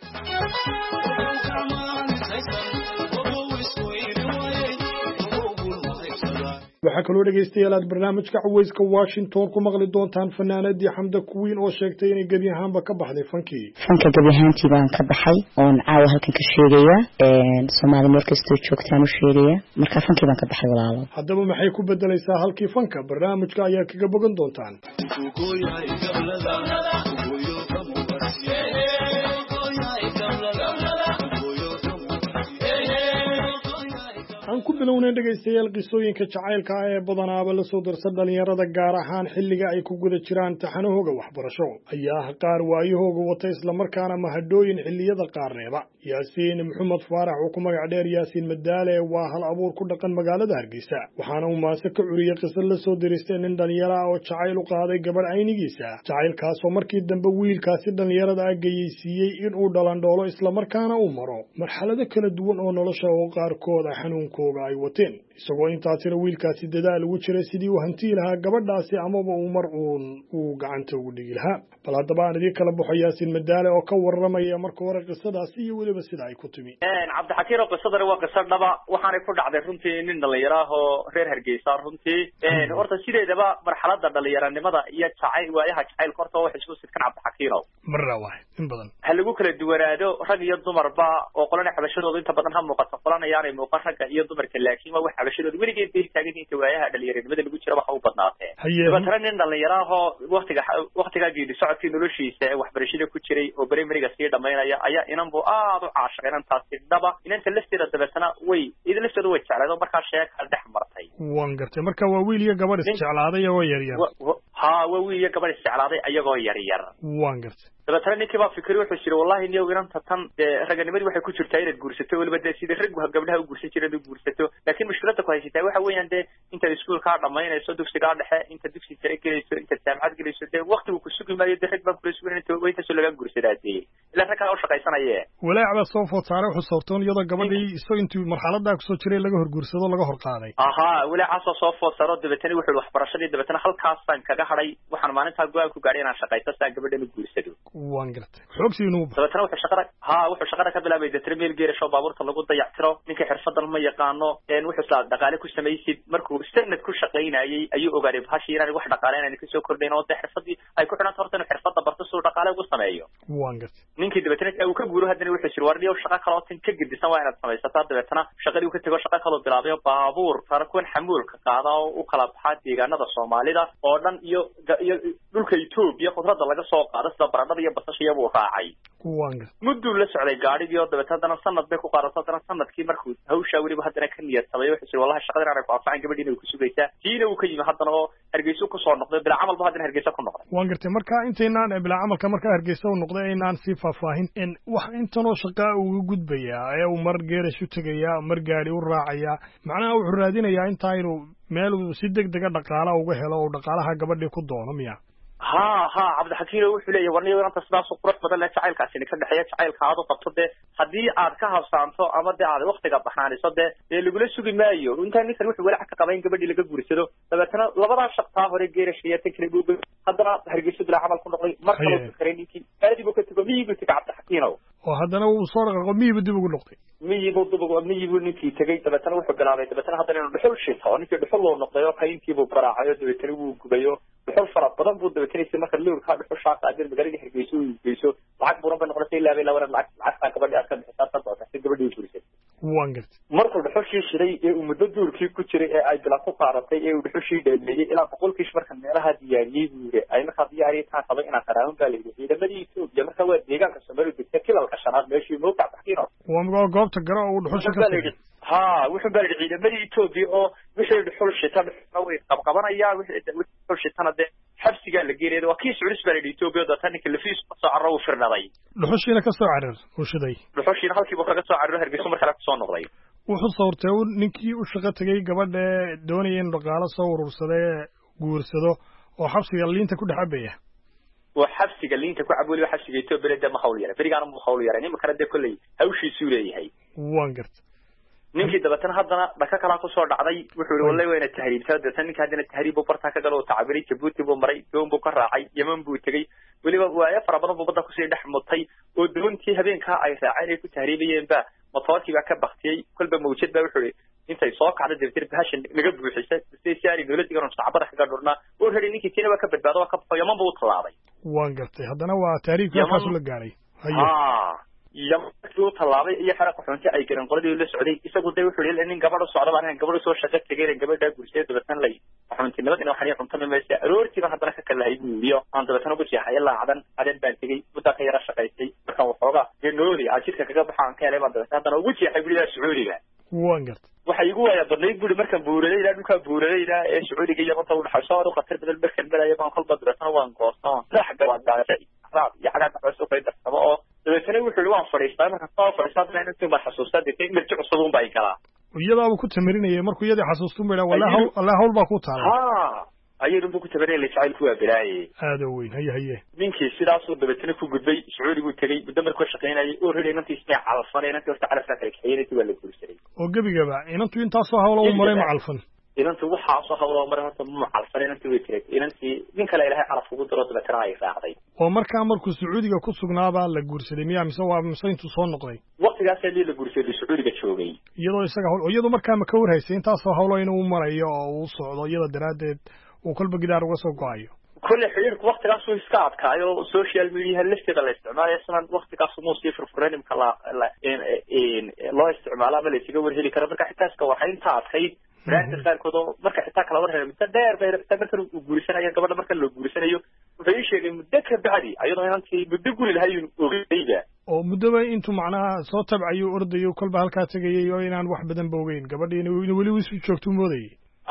S8: waxaa kaloo dhegaystayaal aad barnaamijka cawayska Washington ku maqli doontaan fanaanadii Xamda Kuwiin oo sheegtay inay gebi ahaanba ka baxday fankii.
S11: Fanka gebi ahaantii baan ka baxay oo caawa halkan ka sheegaya Soomaali meel kasta joogtaan u sheegaya marka fankii baan ka baxay walaalo.
S8: Haddaba maxay ku bedelaysaa halkii fanka barnaamijka ayaa kaga bogan doontaan. aan ku bilownay dhagaystayaal qisooyinka jacaylka ah ee badanaaba la soo darsan dhalinyarada gaar ahaan xilliga ay ku guda jiraan taxanahooga waxbarasho ayaa qaar waayahooga wata isla markaana mahadhooyin xilliyada qaar reeba. Yaasiin Maxamed Faarax oo ku magac dheer Yaasiin Madaale waa hal abuur ku dhaqan magaalada Hargeysa waxaana uu maase ka curiyay qiso la soo diristay nin dhalinyaro ah oo jacayl u qaaday gabar aynigiisa jacaylkaas oo markii dambe wiilkaasi dhalinyarada ah geysiiyay in uu dhalandhoolo isla markaana uu maro marxalado kala duwan oo nolosha oo qaarkood ah xanuunkooga ay wateen isagoo intaasina wiilkaasi dadaal ugu jiray sidii uu hantii lahaa gabadhaasi amaba uu mar uu gacanta ugu dhigi lahaa. bal haddaba aan idin kala baxo Yaasiin Madaale oo ka warramaya marka hore qisadaasi iyo weliba sida ay ku timi.
S9: Cabdixakiin oo qisadani waa qisad dhaba waxaanay ku dhacday runtii nin dhalinyaro ah oo reer Hargeysa runtii horta sideedaba marxaladda dhalinyaranimada iyo jacayl waayaha jacaylka horta wax isku sidkan Cabdixakiin
S8: marra waay in badan
S9: hal lagu kala duwanaado rag iyo dumarba oo qolana xabashadooda inta badan ha muuqato qolana yaanay muuqan rag iyo dumarka laakiin waa wax xabashadooda weligeed bay taagan inta waayaha dhalinyaranimada lagu jiro waxa uu badnaatay sababta nin dhalinyaro ah waqtiga geedi socodkii noloshiisa waxbarashada ku jiray oo primary-ga sii dhameynaya ayaa inanbu aad u caashaqay inantaasi dhaba inanta lafteeda dabeetana way idin lafteeda way jeclayd oo markaa sheeka dhex martay
S8: waan gartay marka waa wiil iyo gabadh isjeclaaday oo yar yar
S9: waa wiil iyo gabadh isjeclaaday ayagoo yar yar
S8: waan gartay
S9: dabeetana ninkii baa fikri wuxuu yiri wallahi niyow inanta tan raganimadii waxay ku jirtaa inaad guursato waliba sidii rag gabdhaha u guursan jireen u guursato laakiin mushkiladda ku haysata waxa weeyaan inta iskuulka dhameynayso dugsiga dhexe inta dugsiga sare gelayso inta jaamacad gelayso waqtigu ku sugi maayo rag baa kula sugan inta way taso laga guursadaadee ila rag ka shaqaysanaya
S8: walaac soo food saaray wuxuu sabtoon iyada gabadhii isoo intuu marxaladda ku soo jiray laga horguursado laga hor qaaday
S9: walaac soo food saaro dabeetana wuxuu waxbarashadii dabeetana halkaasaan kaga haray waxaan maalinta go'aan ku gaaray inaan shaqaysto saa gabadhan u guursado
S8: waan gartay xoogsiinu
S9: dabeetana wuxuu shaqada ka bilaabay datremeel geerasho baabuurta lagu dayactiro ninka xirfadan ma yaqaano wuxuu isla dhaqaale ku sameeyay markuu sanad ku shaqeynayay ayuu ogaaday bahashii inaan wax dhaqaaleyn ka soo kordhayn oo xirfadii ay ku xidhan hortan xirfada barto soo dhaqaale ugu sameeyo
S8: waan gartay
S9: ninkii dabeetana uu ka guuro hadana wuxuu yiri warniyo shaqo kale oo tan ka gidisan waa inaad samaysataa dabeetana shaqadii uu ka tago shaqo kale bilaabay baabuur taarkuun xamuulka qaada oo u kala baxay deegaanada Soomaalida oo dhan iyo dhulka Itoobiya khudradda laga soo qaado sida baradhada iyo basasha uu raacay muddo la socday gaadhigii oo dabeetana sanad bay ku qaadato sanadkii markuu hawsha waliba hadana ka niyad sabay wuxuu yiri wallahi shaqadan aan ku afaan gabadhii inuu ku sugaysaa tiina uu ka yimi hadana oo Hargeysa ku soo noqday bila camal ba hadana Hargeysa ku noqday
S8: waan gartay marka intaynaan bila camalka marka Hargeysa uu noqday inaan si faahfaahin in wax intanoo shaqo uu gudbaya ee uu mar geerasho tagaya mar gaari u raacaya macnaha wuxuu raadinayaa inta inuu meel si degdeg ah dhaqaale uga helo oo dhaqaalaha gabadhii ku doono miya
S9: Cabdixakiin wuxuu leeyahay warniyo inta sidaas u qurux badan la jacaylkaasi ka dhaxeeya jacaylka aad u qabto haddii aad ka habsaanto ama aad waqtiga baxaaniso lagula sugi maayo inta ninkan wuxuu walaac ka qabay in gabadhii laga guursado dabeetana labada shaqtaa hore geerashaya tan kale buu haddana Hargeysa bila camal ku noqday marka uu fikray ninkii aad buu ka tago miyigu Cabdixakiin
S8: oo haddana uu soo dhaqo miyigu dib ugu noqday
S9: miyigu ninkii tagay dabeetana wuxuu bilaabay dabeetana haddana inuu dhuxul shito ninkii dhuxul loo noqday oo qayntii buu baraacayo dabeetana wuu gubayo dhuxul fara badan buu dabeetana marka luurka dhuxul shaaq aad magaalada Hargeysa uu geyso lacag buuran ba noqotay ilaa laba lacag gabadhii aad ka bixisaa sababta gabadhii guursatay
S8: waan gartay
S9: markuu dhuxushii shiday ee uu muddo duurkii ku jiray ee ay bila ku qaadatay ee uu dhuxushii dheeliyay ilaa boqolkiiba marka meelaha diyaariyay buure ay marka diyaariyay taa sabay inaan qaraawan baa leeyahay ciidamadii Itoobiya marka waa deegaanka Soomaaliya degta kilalka shanaad meeshii moo ka baxkiino
S8: waa goobta garo uu dhuxusha ka tagay
S9: wuxuu baa ciidamadii Itoobiya oo wixii dhuxul shitan way qabqabanaya wixii dhuxul shitana xabsiga la geereedo waa kii Sacuudis baa Itoobiya oo tan kale fiis soo carro u firnaday
S8: dhuxushina ka soo carar uu shiday
S9: dhuxushina halkii ka soo carro Hargeysa marka soo noqday
S8: wuxuu sawirtay ninkii u shaqo tagay gabadha doonayay in dhaqaale soo urursaday guursado oo xabsiga liinta ku dhaxabaya
S9: وحبسك اللي انت كعب ولي حبسك يتوب بلده ما حول يرى فريق انا ما حول يرى ما كان ده كله هوشي سوري هي
S8: وانقرت
S9: ninkii dabeetana haddana dhaka kala ku soo dhacday wuxuu yiri wallahi wayna tahriibtaa dadka ninka hadana tahriib u barta ka galo tacabiri Djibouti buu maray doon buu ka raacay Yemen buu tagay waliba waaya fara badan buu badda ku sii dhex mutay oo doontii habeenka ay raaceen ay ku tahriibayeen ba matoorkii baa ka baxtay kulba mawjad baa wuxuu intay soo kacdo dirtir bahashan naga buuxisay si ay dawladda garan sacbada kaga dhurna oo hadi ninkii tiina waa ka badbaado waa ka baxay Yaman buu talaabay
S8: waan gartay haddana waa taariikhda kaas la gaaray
S9: Yaman uu talaabay iyo xaraq xunta ay garan qoladii la socday isagu day wuxuu leeyahay in gabadha socdo baan gabadha soo shaqo tagay gabadha gursiga dabatan lay xunti nabad inuu xariiq xunta meesha aroortiga haddana ka kala haybiyo aan dabatan ugu jeexay ilaa cadan baan tagay muddo ka yara shaqaystay marka waxooga genoodi ajirka kaga baxaan ka helay baan dabatan haddana ugu jeexay guriga Sacuudiga
S8: waan gartay
S9: waxa igu waya badnay guri markaan buuraday ilaa dhulka buuraday ilaa ee Sacuudiga iyo inta u dhaxayso oo khatar badal markaan balaya baan qalba dabatan waan goostaa rax gawaad gaashay raad iyo xaga xaso ka darsamo oo dabatan wuxuu waan fariistay marka soo fariistay intuu ma xasuustay in markii cusub uu bay galaa
S8: iyada uu ku tamirinayay markuu iyada xasuustu meela wala hawl baa ku taala
S9: ayuu ku tabaray jacayl ku abiraayay
S8: aad u weyn haye
S9: ninkii sidaas uu dabatan ku gudbay Sacuudigu tagay muddo markuu shaqeynayay oo reeray intii isna calfanay intii horta calafka kale xiyeentii waa la guursaday
S8: oo gabigaba inantu intaas soo hawlo u maray macalfan
S9: inantu waxa soo hawlo maray horta macalfan inantii way tiray inantii nin kale ilaahay calaf ugu daro dabatan ay raacday
S8: oo markuu Sacuudiga ku sugnaaba la guursaday miyaa mise waa intuu soo noqday
S9: waqtigaas ay la guursaday Sacuudiga joogay
S8: iyadoo isaga iyadoo markaa ma ka warhaysay intaas soo hawlo inuu marayo oo uu socdo iyada daraadeed uu kolba gidaar uga soo go'ayo
S9: كل حيرك وقت قاسو يسكاب كايو سوشيال ميديا اللي اشتغل استعمال يسمى وقت قاسو مو صفر فرين مكلا إن لا استعمالها بل يتجور هلي كرا مركا حتى سكوا حين تاعت خيد برانت خير كده مركا حتى كلا ورها متدار بيرتبر وجورسنا يا قبل مركا لو جورسنا يو في شيء متذكر بعدي أيضا أنت بتقول لهاي أغنية
S8: oo muddo intuu macnaha soo tabcayo ordayo kolba halka tagayay oo inaan wax badan boogayn gabadhiina wali wisu joogto mooday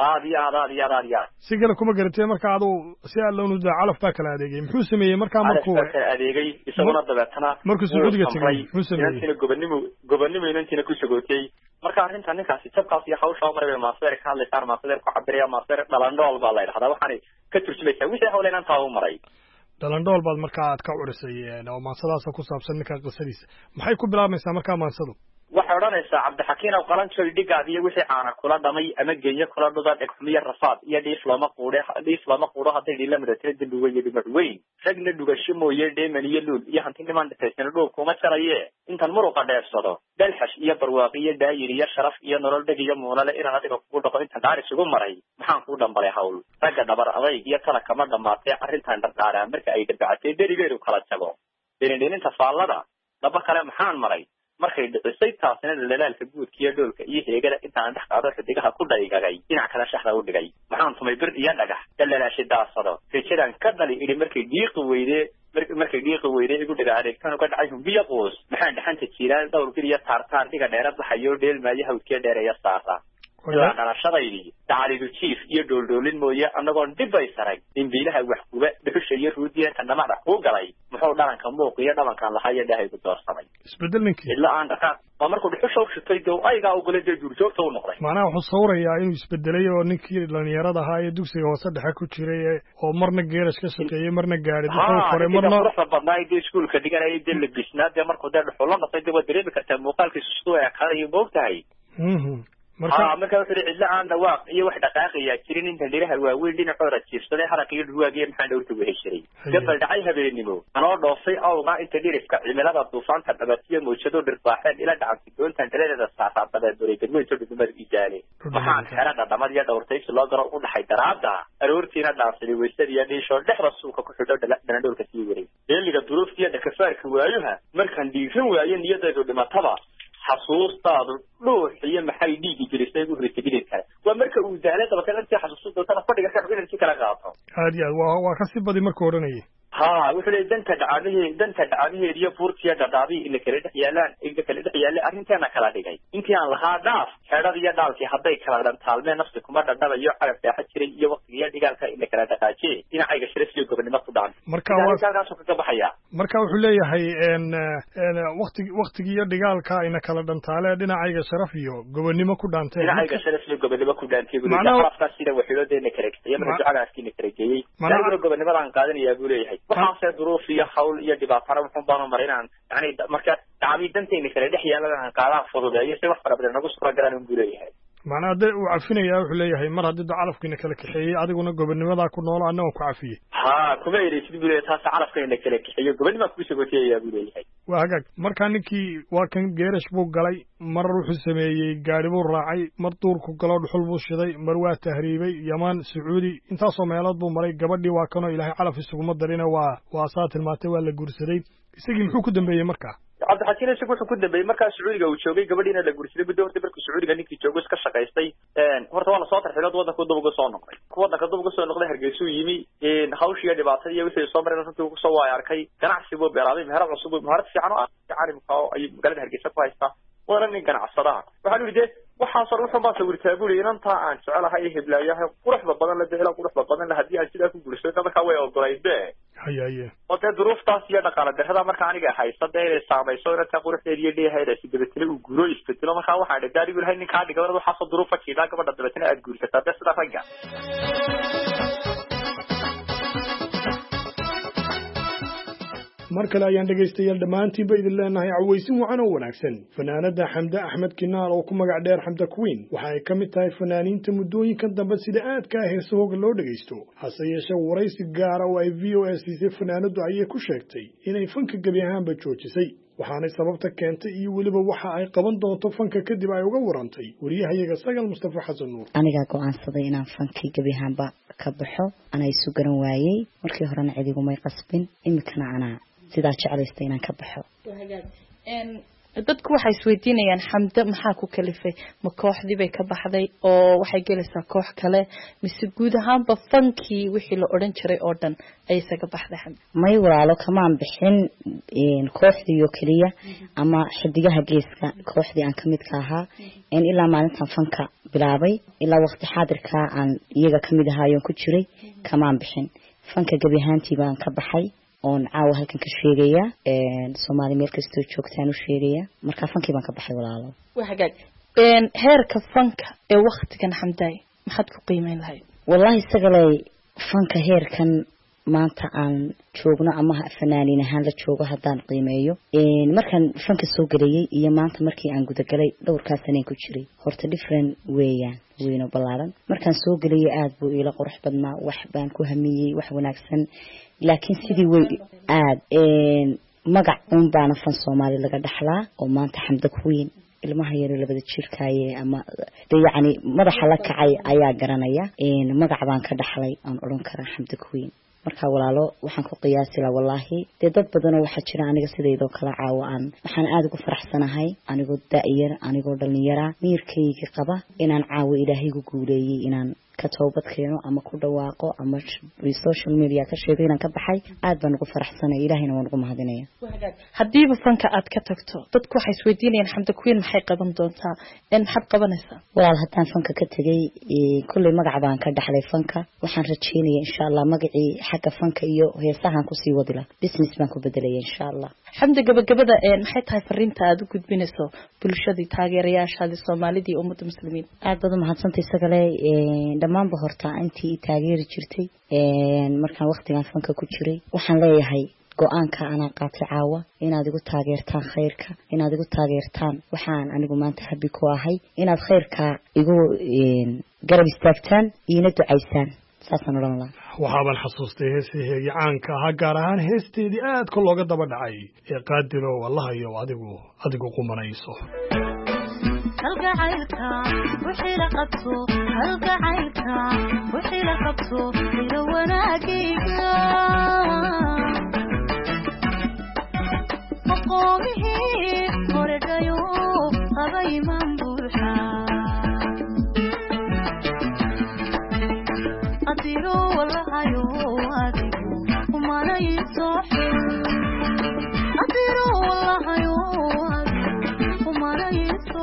S9: aad
S8: si kale kuma garatay marka aad si aad loo nudaa calaf baa kala adeegay muxuu sameeyay marka markuu
S9: adeegay isaguna dabeetana
S8: markuu Sacuudiga tagay muxuu sameeyay
S9: intii gobonnimo intii ku sagootay marka arrintan ninkaasi tabkaas iyo hawsha maray maaster ka hadlay saar maaster ku cabiraya maaster dhalandhool baa la yiraahdaa waxaan ka turjumaysaa wixii hawleenan taa u maray
S8: dhalandhool baad marka aad ka urisay oo maansadaas ku saabsan ninka qisadiisa maxay ku bilaabaysaa marka maansadu
S9: waxa oranaysa Cabdixakiin oo qalan joy dhigaadiyo wixii caana kula dhamay ama geeyo kula dhudad xukmiye rafaad iyo dhiif lama quudo haday dhilamada tirada duwayay dhimacweyn ragna dhugasho mooyee dheemaniyo luul iyo hanti niman dhexaysan dhoob kuma jaraye intan muruqa dheefsado dalxash iyo barwaaqiyo daayir iyo sharaf iyo nolol dhag iyo muunale in adiga ku dhaqo inta daaris ugu maray maxaan ku dhambalay hawl ragga dhabar adayg iyo tala kama dhamaatay arrintan dhaqaara marka ay dabacatay derigeedu kala tago dheninta faallada daba kale maxaan maray markay dhicisay taasina lalaalka guudkiyo dhoolka iyo heegada intaan dhex qaado xidigaha ku dhaygagay dhinac kale shaxda u dhigay maxaan tumay bir iyo dhagax dalalaashay daasado rijadan ka dhali idhi markay dhiiqi weyday igu dhiga adeegtan uga dhacay humbiyo qoos maxaan dhaxanta jiiraan dhowr bir iyo taartaar dhiga dheera baxayo dheelmaayo hawdkiyo dheereeya saara ilaa dhalashadaydii dacalidu jiif iyo dhooldhoolin mooye annagoon dhib bay saray dhimbiilaha wax kuba dhuxusha iyo ruudiya ka dhamada kuu galay muxuu dhalanka muuq iyo dhabankan lahaa iyo dhahaygu doorsamay
S8: isbedel ninkii
S9: ilaa aan dhaqaaq waa markuu dhuxusha u shitay dee aygaa ugala dee duurjoogta u noqday
S8: macnaha wuxuu sawirayaa inuu isbedelay oo ninkii dhalinyarada ahaa ee dugsiga hoose dhexe ku jiray oo marna geerash ka shaqeeyey marna gaari wuxuu koray marna
S9: quruxda badnaa dee iskuulka dhiganayay dee labisnaa dee markuu dee dhuxul la dhasay dee waa dareemi kartaa muuqaalkiisu siduu eekaanayo moogtahay marka wuxuu cidla aan dhawaaq iyo wax dhaqaaqaya jirin inta dhiraha waaweyn dhinacooda jiifsaday haraq iyo dhuwaagiyo maxaa dhowrta u heshiray gabal dhacay habeenimo anoo dhoofay awga inta dhirifka cimilada duufaanta dhabatiyo mawjado dhirbaaxeen ila dhacantay doontan dhaladeeda saaraa dabeed wareegmadweynto dhudumada ijaale maxaan xera dhadhamad iyo dhowrtaysi loo garo u dhaxay daraada aroortiina dhaansaday waysada iyo dhiishoo dhexda suuka ku xidho dhanadhowrka sii waray eeliga duruufta iyo dhakafaarka waayuha markaan dhiiran waayo niyadaydu dhimataba xasuustaadu dhuux iyo maxay dhiigi jirisay ugu horeysay dhididkale waa marka uu daala dabatan intii xasuustu dootana fadhiga ka xubin intii kala qaato
S8: aad iyo aad waa ka sii badi markuu odhanayay
S9: wuxuu leeyahay danta dhacdaheed iyo buurtiya dhadhaabii ina kala dhex yaalaan arrinteena kala dhigay intii aan lahaa dhaaf xeedhada iyo dhaalkii hadday kala dhantaalmeen nafsi kuma dhadhabayo carab dheexa jiray iyo waqtigiiyo dhigaalka ina kala dhaqaajiye dhinacayga sharaf iyo gobonimo ku dhacan markaasuu kaga baxaya
S8: marka wuxuu leeyahay waqtigii iyo dhigaalka ina kala dhantaale dhinacayga sharaf iyo gobonimo ku dhaantay
S9: dhinacayga sharaf iyo gobonimo ku dhaantay carafkaas sida waxiilodeena kala iyo marjucagaaskiina kala geeyey daaguna gobonimadaan qaadanayaa buu leeyahay waxaase duruuf iyo hawl iyo dhibaatana wuxuun baanu maray inaan yani marka dacbii dantayna kale dhex yaalan aan qaadaan fududeeyo si wax fara badan nagu suura galaan un buu leeyahay
S8: macnaha dee uu cafinayaa wuxuu leeyahay mar haddii calafkiina kala kaxeeyey adiguna gobonnimadaa ku noolo anna waan ku cafiyey
S9: ha kuma ereysid buu leeyahay taas calafkayna kala kaxeeyo gobonnimaa kugu sagootiyayaa buu leeyahay
S8: waa hagaag markaa ninkii waa kan geerash buu galay mar wuxuu sameeyey gaari buu raacay mar duurku galo dhuxul buu shiday mar waa tahriibay yaman sacuudi intaasoo meelood buu maray gabadhii waa kanoo ilaahay calaf isuguma darina waa saa tilmaantay waa la guursaday isagii muxuu ku dambeeyey markaa
S9: cabdixakiin isagu wuxuu ku dambeeyey markaa sacuudiga uu joogay gabadhiina la guursaday muddo horta markuu sacuudiga ninkii joogo iska shaqaystay horta waa lasoo tarxilood waddanka dub uga soo noqday waddanka dub uga soo noqday hargeysuu yimi hawshiiyo dhibaatada iyo wixii soo maray runtii kusoo waay arkay ganacsi buu bilaabay meherad cusub meherad fiican oo caalimka ayuu magaalada hargeysa ku haystaa wadana nin ganacsadaha waxaan idhi dee waxaas hor wuxuu baa sawirtaa buri inantaa aan jecelahay ee heblaayahay quruxda badan la dehela quruxda badan la haddii aan sidaa ku guursado markaa way ogolayd be
S8: haye
S9: oo dee duruuftaas iyo dhaqaale darrada markaa aniga haysta dee inay saamayso inantaa quruxdeeda iyo dheehayd si dabeetana uu guuro isbedelo markaa waxaan idhi daadigu lahay ninkaa dhigabada waxaasoo duruufa jiidhaa gabadha dabeetana aad guursataa dee sida ragga
S8: mar kale ayaan dhegaystayaal dhammaantiinba idin leenahay cawaysin wacan oo wanaagsan fanaanada xamde axmed kinaal oo ku magac dheer xamda queen waxa ay ka mid tahay fanaaniinta muddooyinkan dambe sida aadka ah heesahooga loo dhegaysto hase yeeshee waraysi gaara oo ay v o a siisay fanaanadu ayay ku sheegtay inay fanka gebi ahaanba joojisay waxaanay sababta keentay iyo weliba waxa ay qaban doonto fanka kadib ay uga warantay wariyahayaga sagal mustafa xasan nuur
S11: anigaa go'aansaday inaan fankii gebi ahaanba ka baxo anaa isu garan waayey markii horena cidigumay qasbin imikana anaa sidaa jeclaysta inaan ka baxo
S12: dadku waxay isweydiinayaan xamde maxaa ku kalifay ma kooxdii bay ka baxday oo waxay gelaysaa koox kale mise guud ahaanba fankii wixii la odhan jiray oo dhan ay isaga baxday xamde
S11: may walaalo kamaan bixin kooxdii oo keliya ama xidigaha geeska kooxdii aan ka midka ahaa ilaa maalintan fanka bilaabay ilaa waqti xaadirkaa aan iyaga ka mid ahaayoon ku jiray kamaan bixin fanka gebi ahaantii baan ka baxay oon caawa halkan ka sheegaya Soomaali meel kastoo joogtaan u sheegaya marka fankii baan ka baxay walaalo
S12: waa hagaag heerka fanka ee waqtigan xamdaay maxaad ku qiimeyn lahayd
S11: wallahi sagalay fanka heerkan maanta aan joogno ama fanaaniin ahaan la joogo haddaan qiimeeyo markaan fanka soo galayay iyo maanta markii aan guda galay dhowrkaas saneen ku jiray horta different weeyaan weyno ballaaran markaan soo galayay aad buu ila qurux badnaa wax baan ku hamiyey wax wanaagsan laakiin sidii way aad magac un baana fan Soomaali laga dhaxlaa oo maanta xamda queen ilmaha yar labada jirkaaye ama yacni madaxa la kacay ayaa garanaya magac baan ka dhaxlay aan oran karaa xamda queen marka walaalo waxaan ku qiyaasi la wallahi dad badan oo waxa jira aniga sideedoo kala caawaan waxaan aad ugu faraxsanahay anigoo daa'ir anigoo dhalinyara miirkayga qaba inaan caawo ilaahay ugu guuleeyay inaan ka toobad keeno ama ku dhawaaqo ama social media ka sheegay inaan ka baxay aad baan ugu faraxsanahay ilaahayna waan ugu mahadinaya
S12: hadiiba fanka aad ka tagto dadku waxay isweydiinayaan xamda queen maxay qaban doontaa maxaad qabanaysaa
S11: walaal haddaan fanka ka tagay kulli magac baan ka dhaxlay fanka waxaan rajeynayaa insha Allah magacii xagga fanka iyo heesahan ku sii wadi lahaa business baan ku bedelaya insha Allah
S12: xamda gabagabada maxay tahay fariinta aad u gudbinayso bulshadii taageerayaashaadii Soomaalidii ummadda muslimiin
S11: aad baad u mahadsantahay sagale dhammaanba horta intii taageeri jirtay markaan waqtigan fanka ku jiray waxaan leeyahay go'aanka anaa qaatay caawa inaad igu taageertaan khayrka inaad igu taageertaan waxaan anigu maanta habi ku ahay inaad khayrka igu garab istaagtaan iina ducaysaan saasaan odhan lahaa
S8: waxaaban xasuustay heesaheegii caanka ahaa gaar ahaan heesteedii aadka looga daba dhacay ee qaadirow allahayow adigu qumanayso
S13: halgacaylka wixii la qabto halgacaylka wixii la qabto ila wanaagayga maqoomihii koredhayo qaba imaan buuxa qadiro wallahayo adigu umanayso qadiro wallahayo adigu umanayso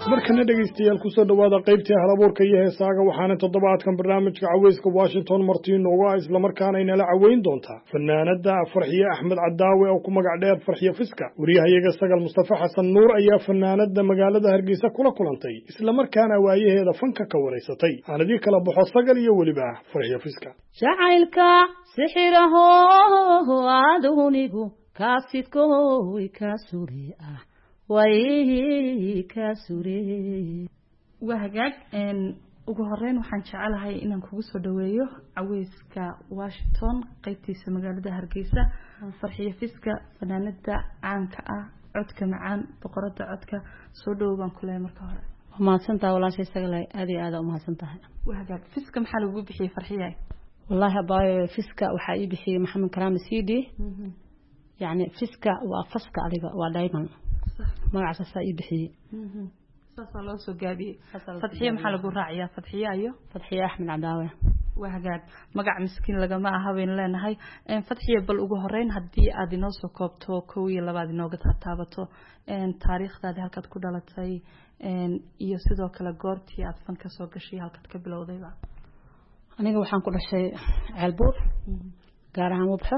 S8: markana dhegaystayaal kusoo dhawaada qaybtii halabuurka iyo heesaaga waxaana toddobaadkan barnaamijka caweyska Washington martiin uga isla markaana inala caweyn doontaa fanaanada Farxiye Axmed Cadaawe oo ku magac dheer Farxiye Fiska wariyahayaga Sagal Mustafa Xasan Nuur ayaa fanaanada magaalada Hargeysa kula kulantay isla markaana waayaheeda fanka ka wareysatay aanadii kala baxo Sagal iyo waliba Farxiye Fiska
S14: jacaylka sixiraho adunigu kaasidko ikasuri way ka sure
S12: wahagaag ugu horeyn waxaan jecelahay inaan kugu soo dhaweeyo caweyska Washington qaybtiisa magaalada Hargeysa Farxiye Fiska fanaanada caanka ah codka macaan boqorada codka soo dhawaan kulay marka hore
S10: mahadsantahay walaashay Sagalay aad iyo aad u mahadsantahay
S12: wahagaag Fiska maxaa lagu bixiyay Farxiye
S10: wallahi baayo Fiska waxa ii bixiyay Maxamed Karaam Siidi يعني Fiska waa faska adiga waa diamond magaca saay bixiyay
S12: sasa loo soo gaabiyay Farxiye maxaa lagu raaciyaa Farxiye ayo
S10: Farxiye Axmed Cadaawe
S12: wahagaag magac miskiin laga ma aha weyn leenahay Farxiye bal ugu horeyn hadii aad inoo soo koobto 1 iyo 2 inooga taabato taariikhdaada halkaad ku dhalatay iyo sidoo kale goortii aad fanka soo gashay halkaad ka bilowdayba
S10: aniga waxaan ku dhashay Ceelbuur gaar ahaan Wabxo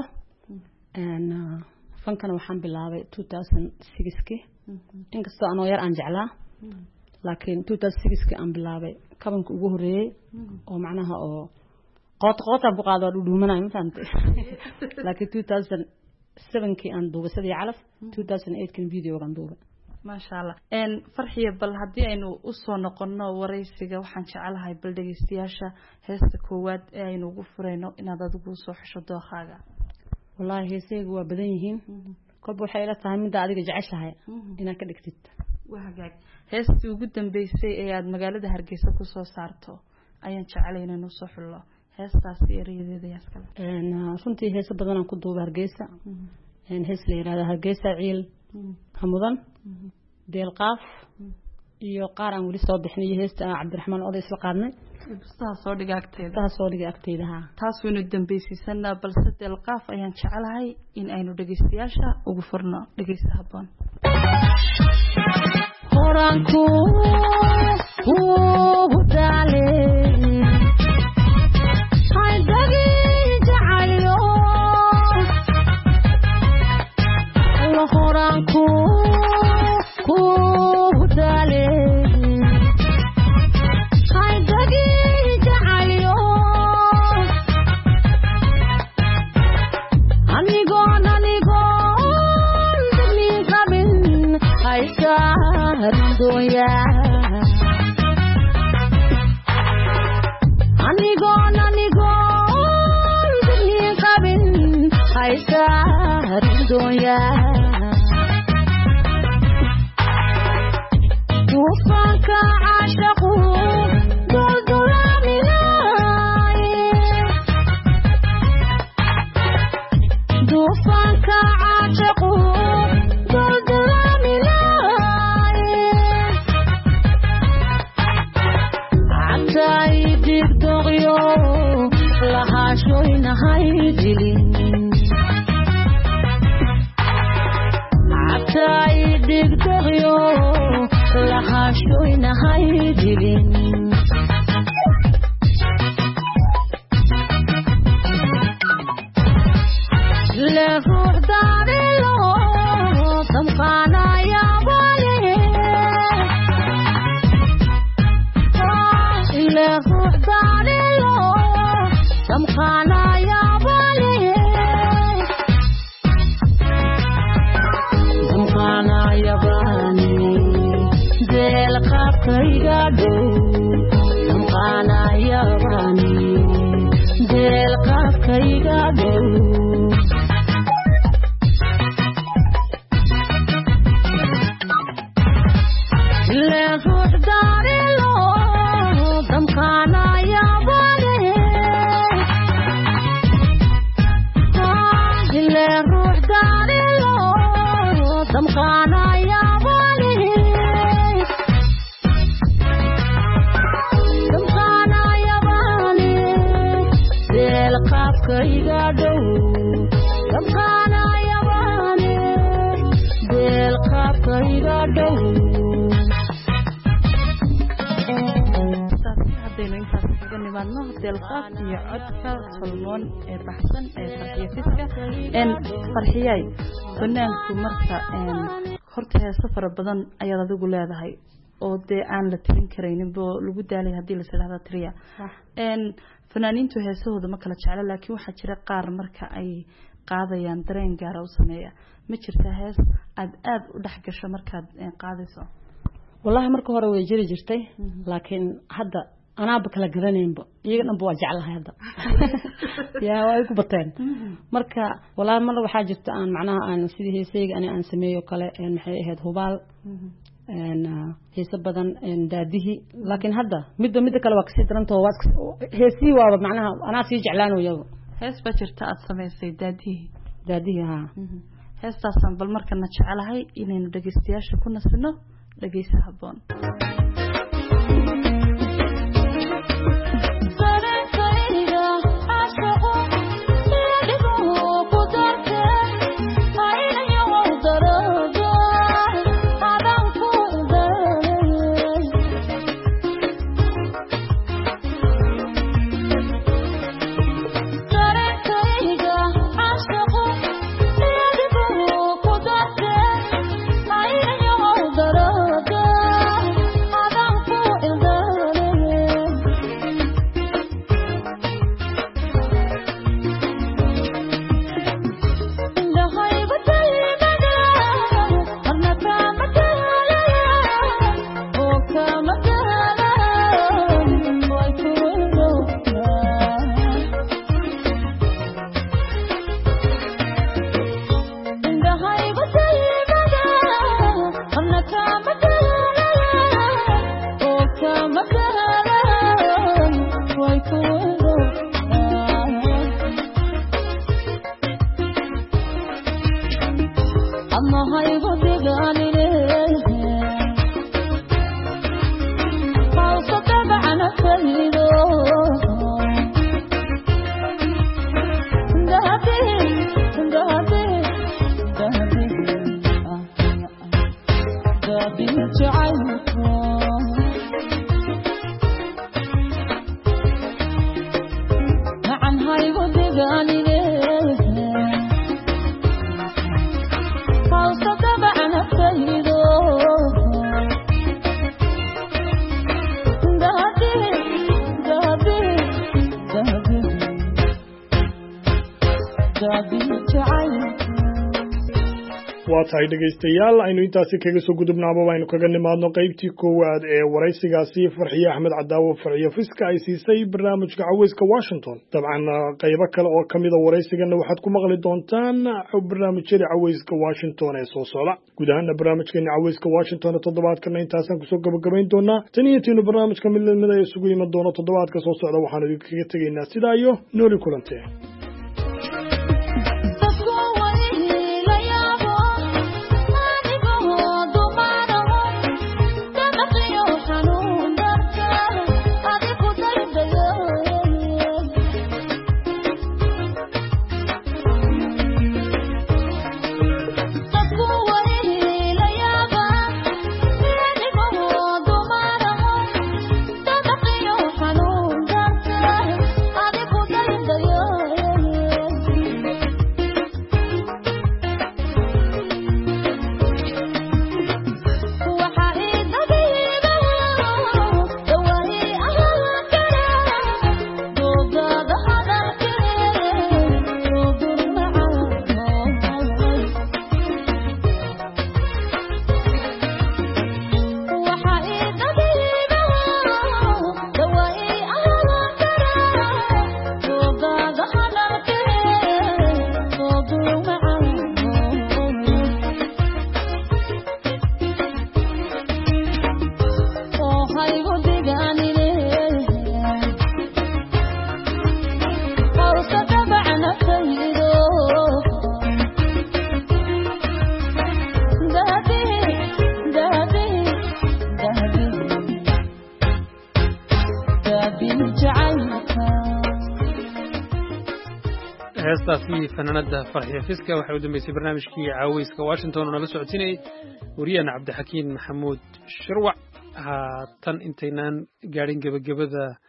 S10: fankana waxaan bilaabay 2006 inkastoo aan yar aan jeclaa laakiin 2006 aan bilaabay kabanka ugu horeeyay oo macnaha oo qoota ku qaado dhuumanay maantay laakiin 2007 aan duubay sidii calaf 2008 video aan duubay
S12: ما شاء الله فرحية بل هدي إنه أصلا قلنا ورئيسك وحن شعلها بل دقيستياشة هست كواد إنه غفرينه إن هذا دقو صح شدوا خاجة
S10: والله هسيج وبدينهم كل بحيلة فهم ده عليك جعشها إنك دكتت
S12: وهجاك هست وجودن بيسي إياد مجال ده هرجيسة كوسا صارته أيان شعلينا نصح الله هست أسيري ذي يسكلا
S10: أنا صنتي هست بدنا كنت بهرجيسة إن هست لي هذا هرجيسة عيل حمودان ديال قاف iyo qaar aan wali soo bixinay heesta Cabdiraxmaan Oday isla qaadnay
S12: taas soo dhigagteeda taas waynu dambeysaysanna balse deel qaaf ayaan jecelahay in aynu dhageystayaasha ugu furno dhageysta haboon
S14: qoranku uu dale hay dagi jacayo Allah qoranku dale hay dagi jacayo anigo dimi qabin hay doya anigo dimi qabin hay doya وفاك عاشقه دول ملاي وفاك عاشقه دول ملاي حتى يديك دغيو لها شوي نهايجلين حتى يديك دغيو لها شوي نهايجلين لفوق داري لو تمقانا يا بالي لفوق داري لو تمقانا يا بالي تمقانا يا بالي ديل قابكيغا دو تمقانا يا بالي ديل قابكيغا دو لفوق داري لو تمقانا يا بالي لفوق داري لو تمقانا يا بالي تمقانا يا بالي ديل قابكيغا دو تمقانا يا بالي ديل قابكيغا دو
S12: haddaynu intaas kaga nimaadno deelqaaf iyo codka salmoon ee baxsan ee farxiyo fiska farxiyay banaanku marka horta heeso fara badan ayaad adigu leedahay oo dee aan la tirin karaynin bo lagu daalay haddii la yidhaahdo tiriya fanaaniintu heesahooda ma kala jecla laakiin waxaa jira qaar marka ay qaadayaan dareen gaara u sameeya ma jirta hees aad u dhex gasho markaad qaadayso
S10: wallahi marka hore way jiri jirtay laakiin hadda anaaba kala garanaynba iyaga dhanba waa jeclahay hadda yaa way ku bateen marka wallahi mar waxaa jirta aan macnaha aan sidii heesayga aan sameeyo kale maxay ahayd hubaal heesa badan daadihi laakiin hadda midda kale waa kasii darantoo heesii waaba macnaha anaa sii jeclaanayo
S12: hees baa jirta aad samaysay daadihi
S10: haa
S12: heestaasaan bal markana jecelahay inaynu dhegeystayaasha ku nasino dhegeysa habboon
S8: waa tahay dhegaystayaal aynu intaasi kaga soo gudubnaaba aynu kaga nimaadno qaybtii koowaad ee waraysigaasi farxiye axmed cadaawo farxiyo fiska ay siisay barnaamijka caweyska washington dabcan qaybo kale oo kamida waraysigana waxaad ku maqli doontaan barnaamijyada caweyska washington ee soo socda guud ahaana barnaamijkeena caweyska washington toddobaadkana intaasaan kusoo gabagabayn doonaa tan iyo intiinu barnaamijka mid lamid ay isugu iman doono toddobaadka soo socda waxaanu idinkaga tegaynaa sidaa iyo nooli kulante
S1: heestaasi fanaanada farxiyo fiska waxay u dambeysay barnaamijkii caweyska washington oo nala socotinayay wariyahana cabdixakiin maxamuud shirwac haatan intaynaan gaadhin gebagabada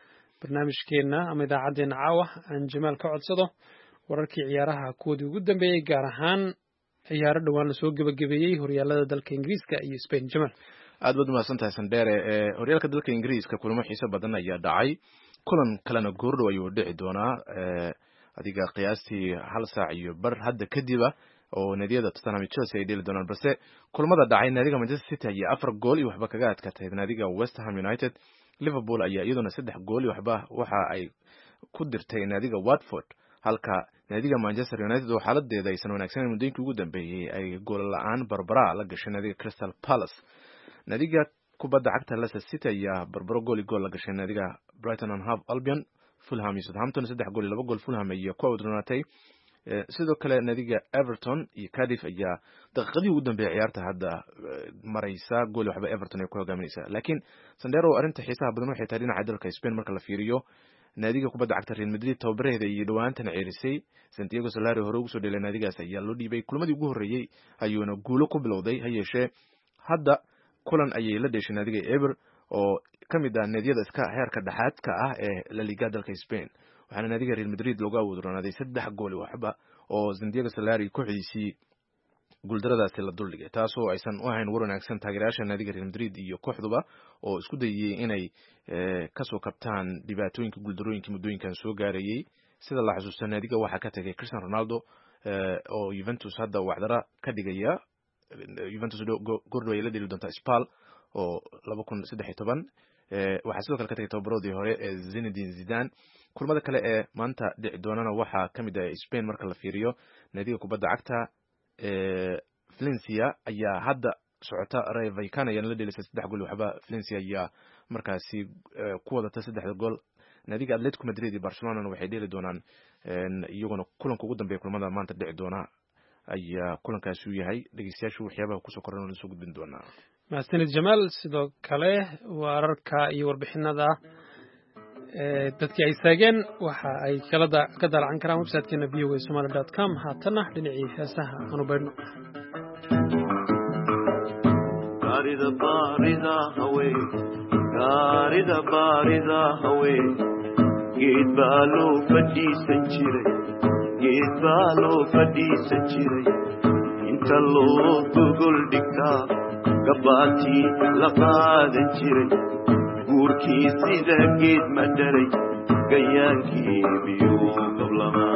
S1: barnaamijkeenna ama idaacaddeenna caawa aan jamaal ka codsado wararkii ciyaaraha kuwoodii ugu dambeeyey gaar ahaan ciyaaro dhowaan lasoo gebagabeeyey horyaalada dalka ingiriiska iyo Spain. Jamaal,
S2: aad baad umahadsantahay Sandere. Horyaalka dalka ingiriiska kulamo xiiso badan ayaa dhacay, kulan kalena goordhow ayuu dhici doonaa adiga qiyaastii 1 saac iyo bar hadda kadiba oo naadiyada Tottenham iyo Chelsea ay dheli doonaan, balse kulamada dhacay naadiga Manchester City ayaa 4 gool iyo waxba kaga adkaatay naadiga West Ham United. Liverpool ayaa iyaduna 3 gool iyo waxba waxa ay ku dirtay naadiga Watford, halka naadiga Manchester United oo xaaladeeda aysan wanaagsaneyn muddooyinkii ugu dambeeyay ay gool la'aan barbara la gashay naadiga Crystal Palace. naadiga kubadda cagta Leicester City ayaa barbaro gool iyo gool la gashay naadiga Brighton and Hove Albion. Fulham iyo Southampton 3 gool iyo 2 gool Fulham ayaa ku awdroonatay. sidoo kale naadiga Everton iyo Cardiff ayaa daqiiqadii ugu dambeeyay ciyaarta hadda maraysa gool waxba Everton ay ku hogaaminaysaa. laakiin Sandero arinta xiisaha badan waxay tahay dhinaca dalka Spain marka la fiiriyo naadiga kubadda cagta Real Madrid tababareeda iyo dhawaantan ceerisay Santiago Solari hore ugu soo dheelay naadigaas ayaa loo dhiibay kulmadii ugu horeeyay ayuuna guulo ku bilowday. ha yeeshee hadda kulan ayay la dhashay naadiga Eibar oo kamid ah naadiyada iska heerka dhaxaadka ah ee La Liga dalka Spain. waxaana naadiga Real Madrid looga awdroonaaday 3 gool waxba oo Santiago Solari kooxdiisii guuldaradaasi la duldhigay, taasoo aysan u ahayn war wanaagsan taageerayaasha naadiga Real Madrid iyo kooxduba oo isku dayay inay kasoo kabtaan dhibaatooyinka guuldarooyinka muddooyinkan soo gaarayay. sida la xasuusto naadiga waxaa ka tagay Cristiano Ronaldo oo Juventus hadda wacdara ka dhigaya. Juventus goordhow ay la dheli doontaa Spal oo 2013 waxaa sidoo kale ka tagay tababaroodii hore ee Zinedine Zidane. kulamada kale ee maanta dhici doonana waxaa kamid ah Spain marka la fiiriyo naadiga kubadda cagta Valencia ayaa hadda socota. Rayo Vallecano ayaa la dhelisay 3 gool waxba. Valencia ayaa markaasi ku wadata 3 gool. naadiga Atletico Madrid iyo Barcelona waxay dheli doonaan iyaguna kulanka ugu dambeeya kulamada maanta dhici doona ayaa kulankaasi u yahay. dhageystayaashu waxyaabaha kusoo koran oo soo gudbin doonaa.
S1: mahadsanid Jamaal. sidoo kale wararka iyo warbixinada dadkii ay saageen waxa ay ka dalacan karaan website-keena voasomali.com. haatana dhinacii heesaha aanu baydhno.
S15: gaarida baarida hawe geed baa loo fadhiisan jiray inta loo gogol dhigtaa gabbaatii la qaadan jiray guurkii sida geed ma dharay gayaankii biyuu qablamaa.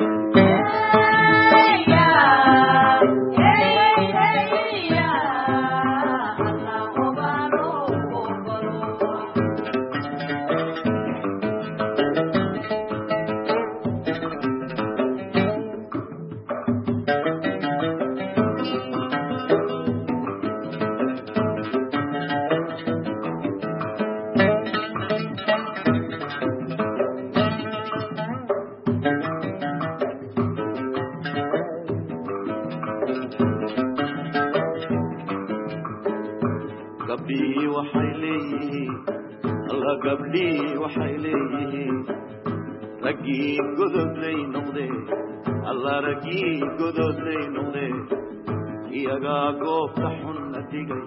S15: gabdhii waxay leeyihiin raggii gododlay noqdee alla raggii gododlay noqdee iyagaa goobta xunna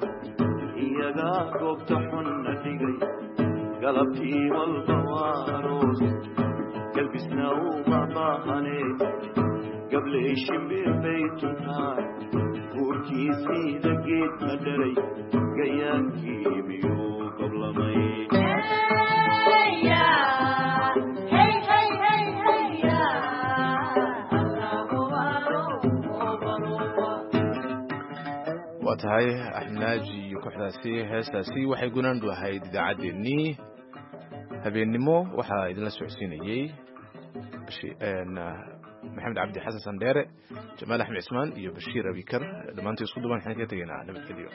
S15: dhigay galabtii walba waa aroos galbisna uma baahanee gabley shimbir bay tuntaay guurkii sida geed ma dharay gayaankii miyuu qablamay.
S2: waa tahay axnaaji iyo kooxdaasi heestaasi waxay gunaandu ahayd idaacaddeenii habeennimo. waxaa idinla socodsiinayey maxamed cabdi xasan Sandere, Jamaal Axmed Cismaan iyo Bashiir Abikar. dhammaantood isku duban waxaan ka tegaynaa nabadgelyo.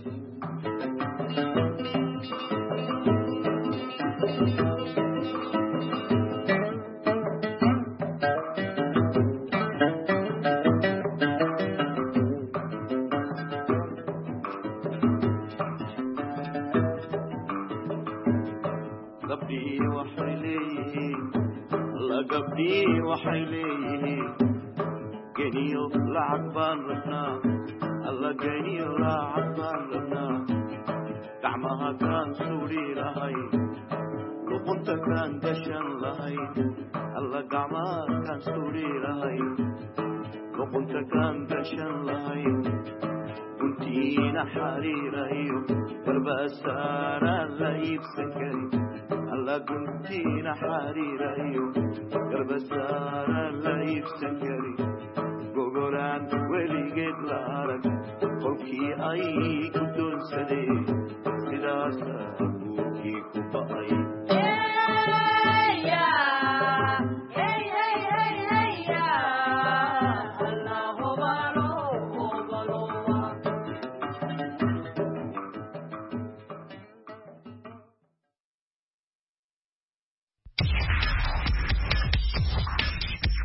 S15: waxay leeyihiin geniyo lacag baan rabnaa alla geniyo lacag baan rabnaa gacmaha kaan suudhi lahay luqunta kaan gashan lahayn alla gacmaa kaan suri lahayn luqunta kaan gashan lahayn guntiina xariirayo garbasaaraan la iibsan karin alla guntiina xariirayo garbasaaraan la iibsan karin gogolaan weligeed la arag qolkii ay ku doonsadeen sidaas abuurkii ku ba'ay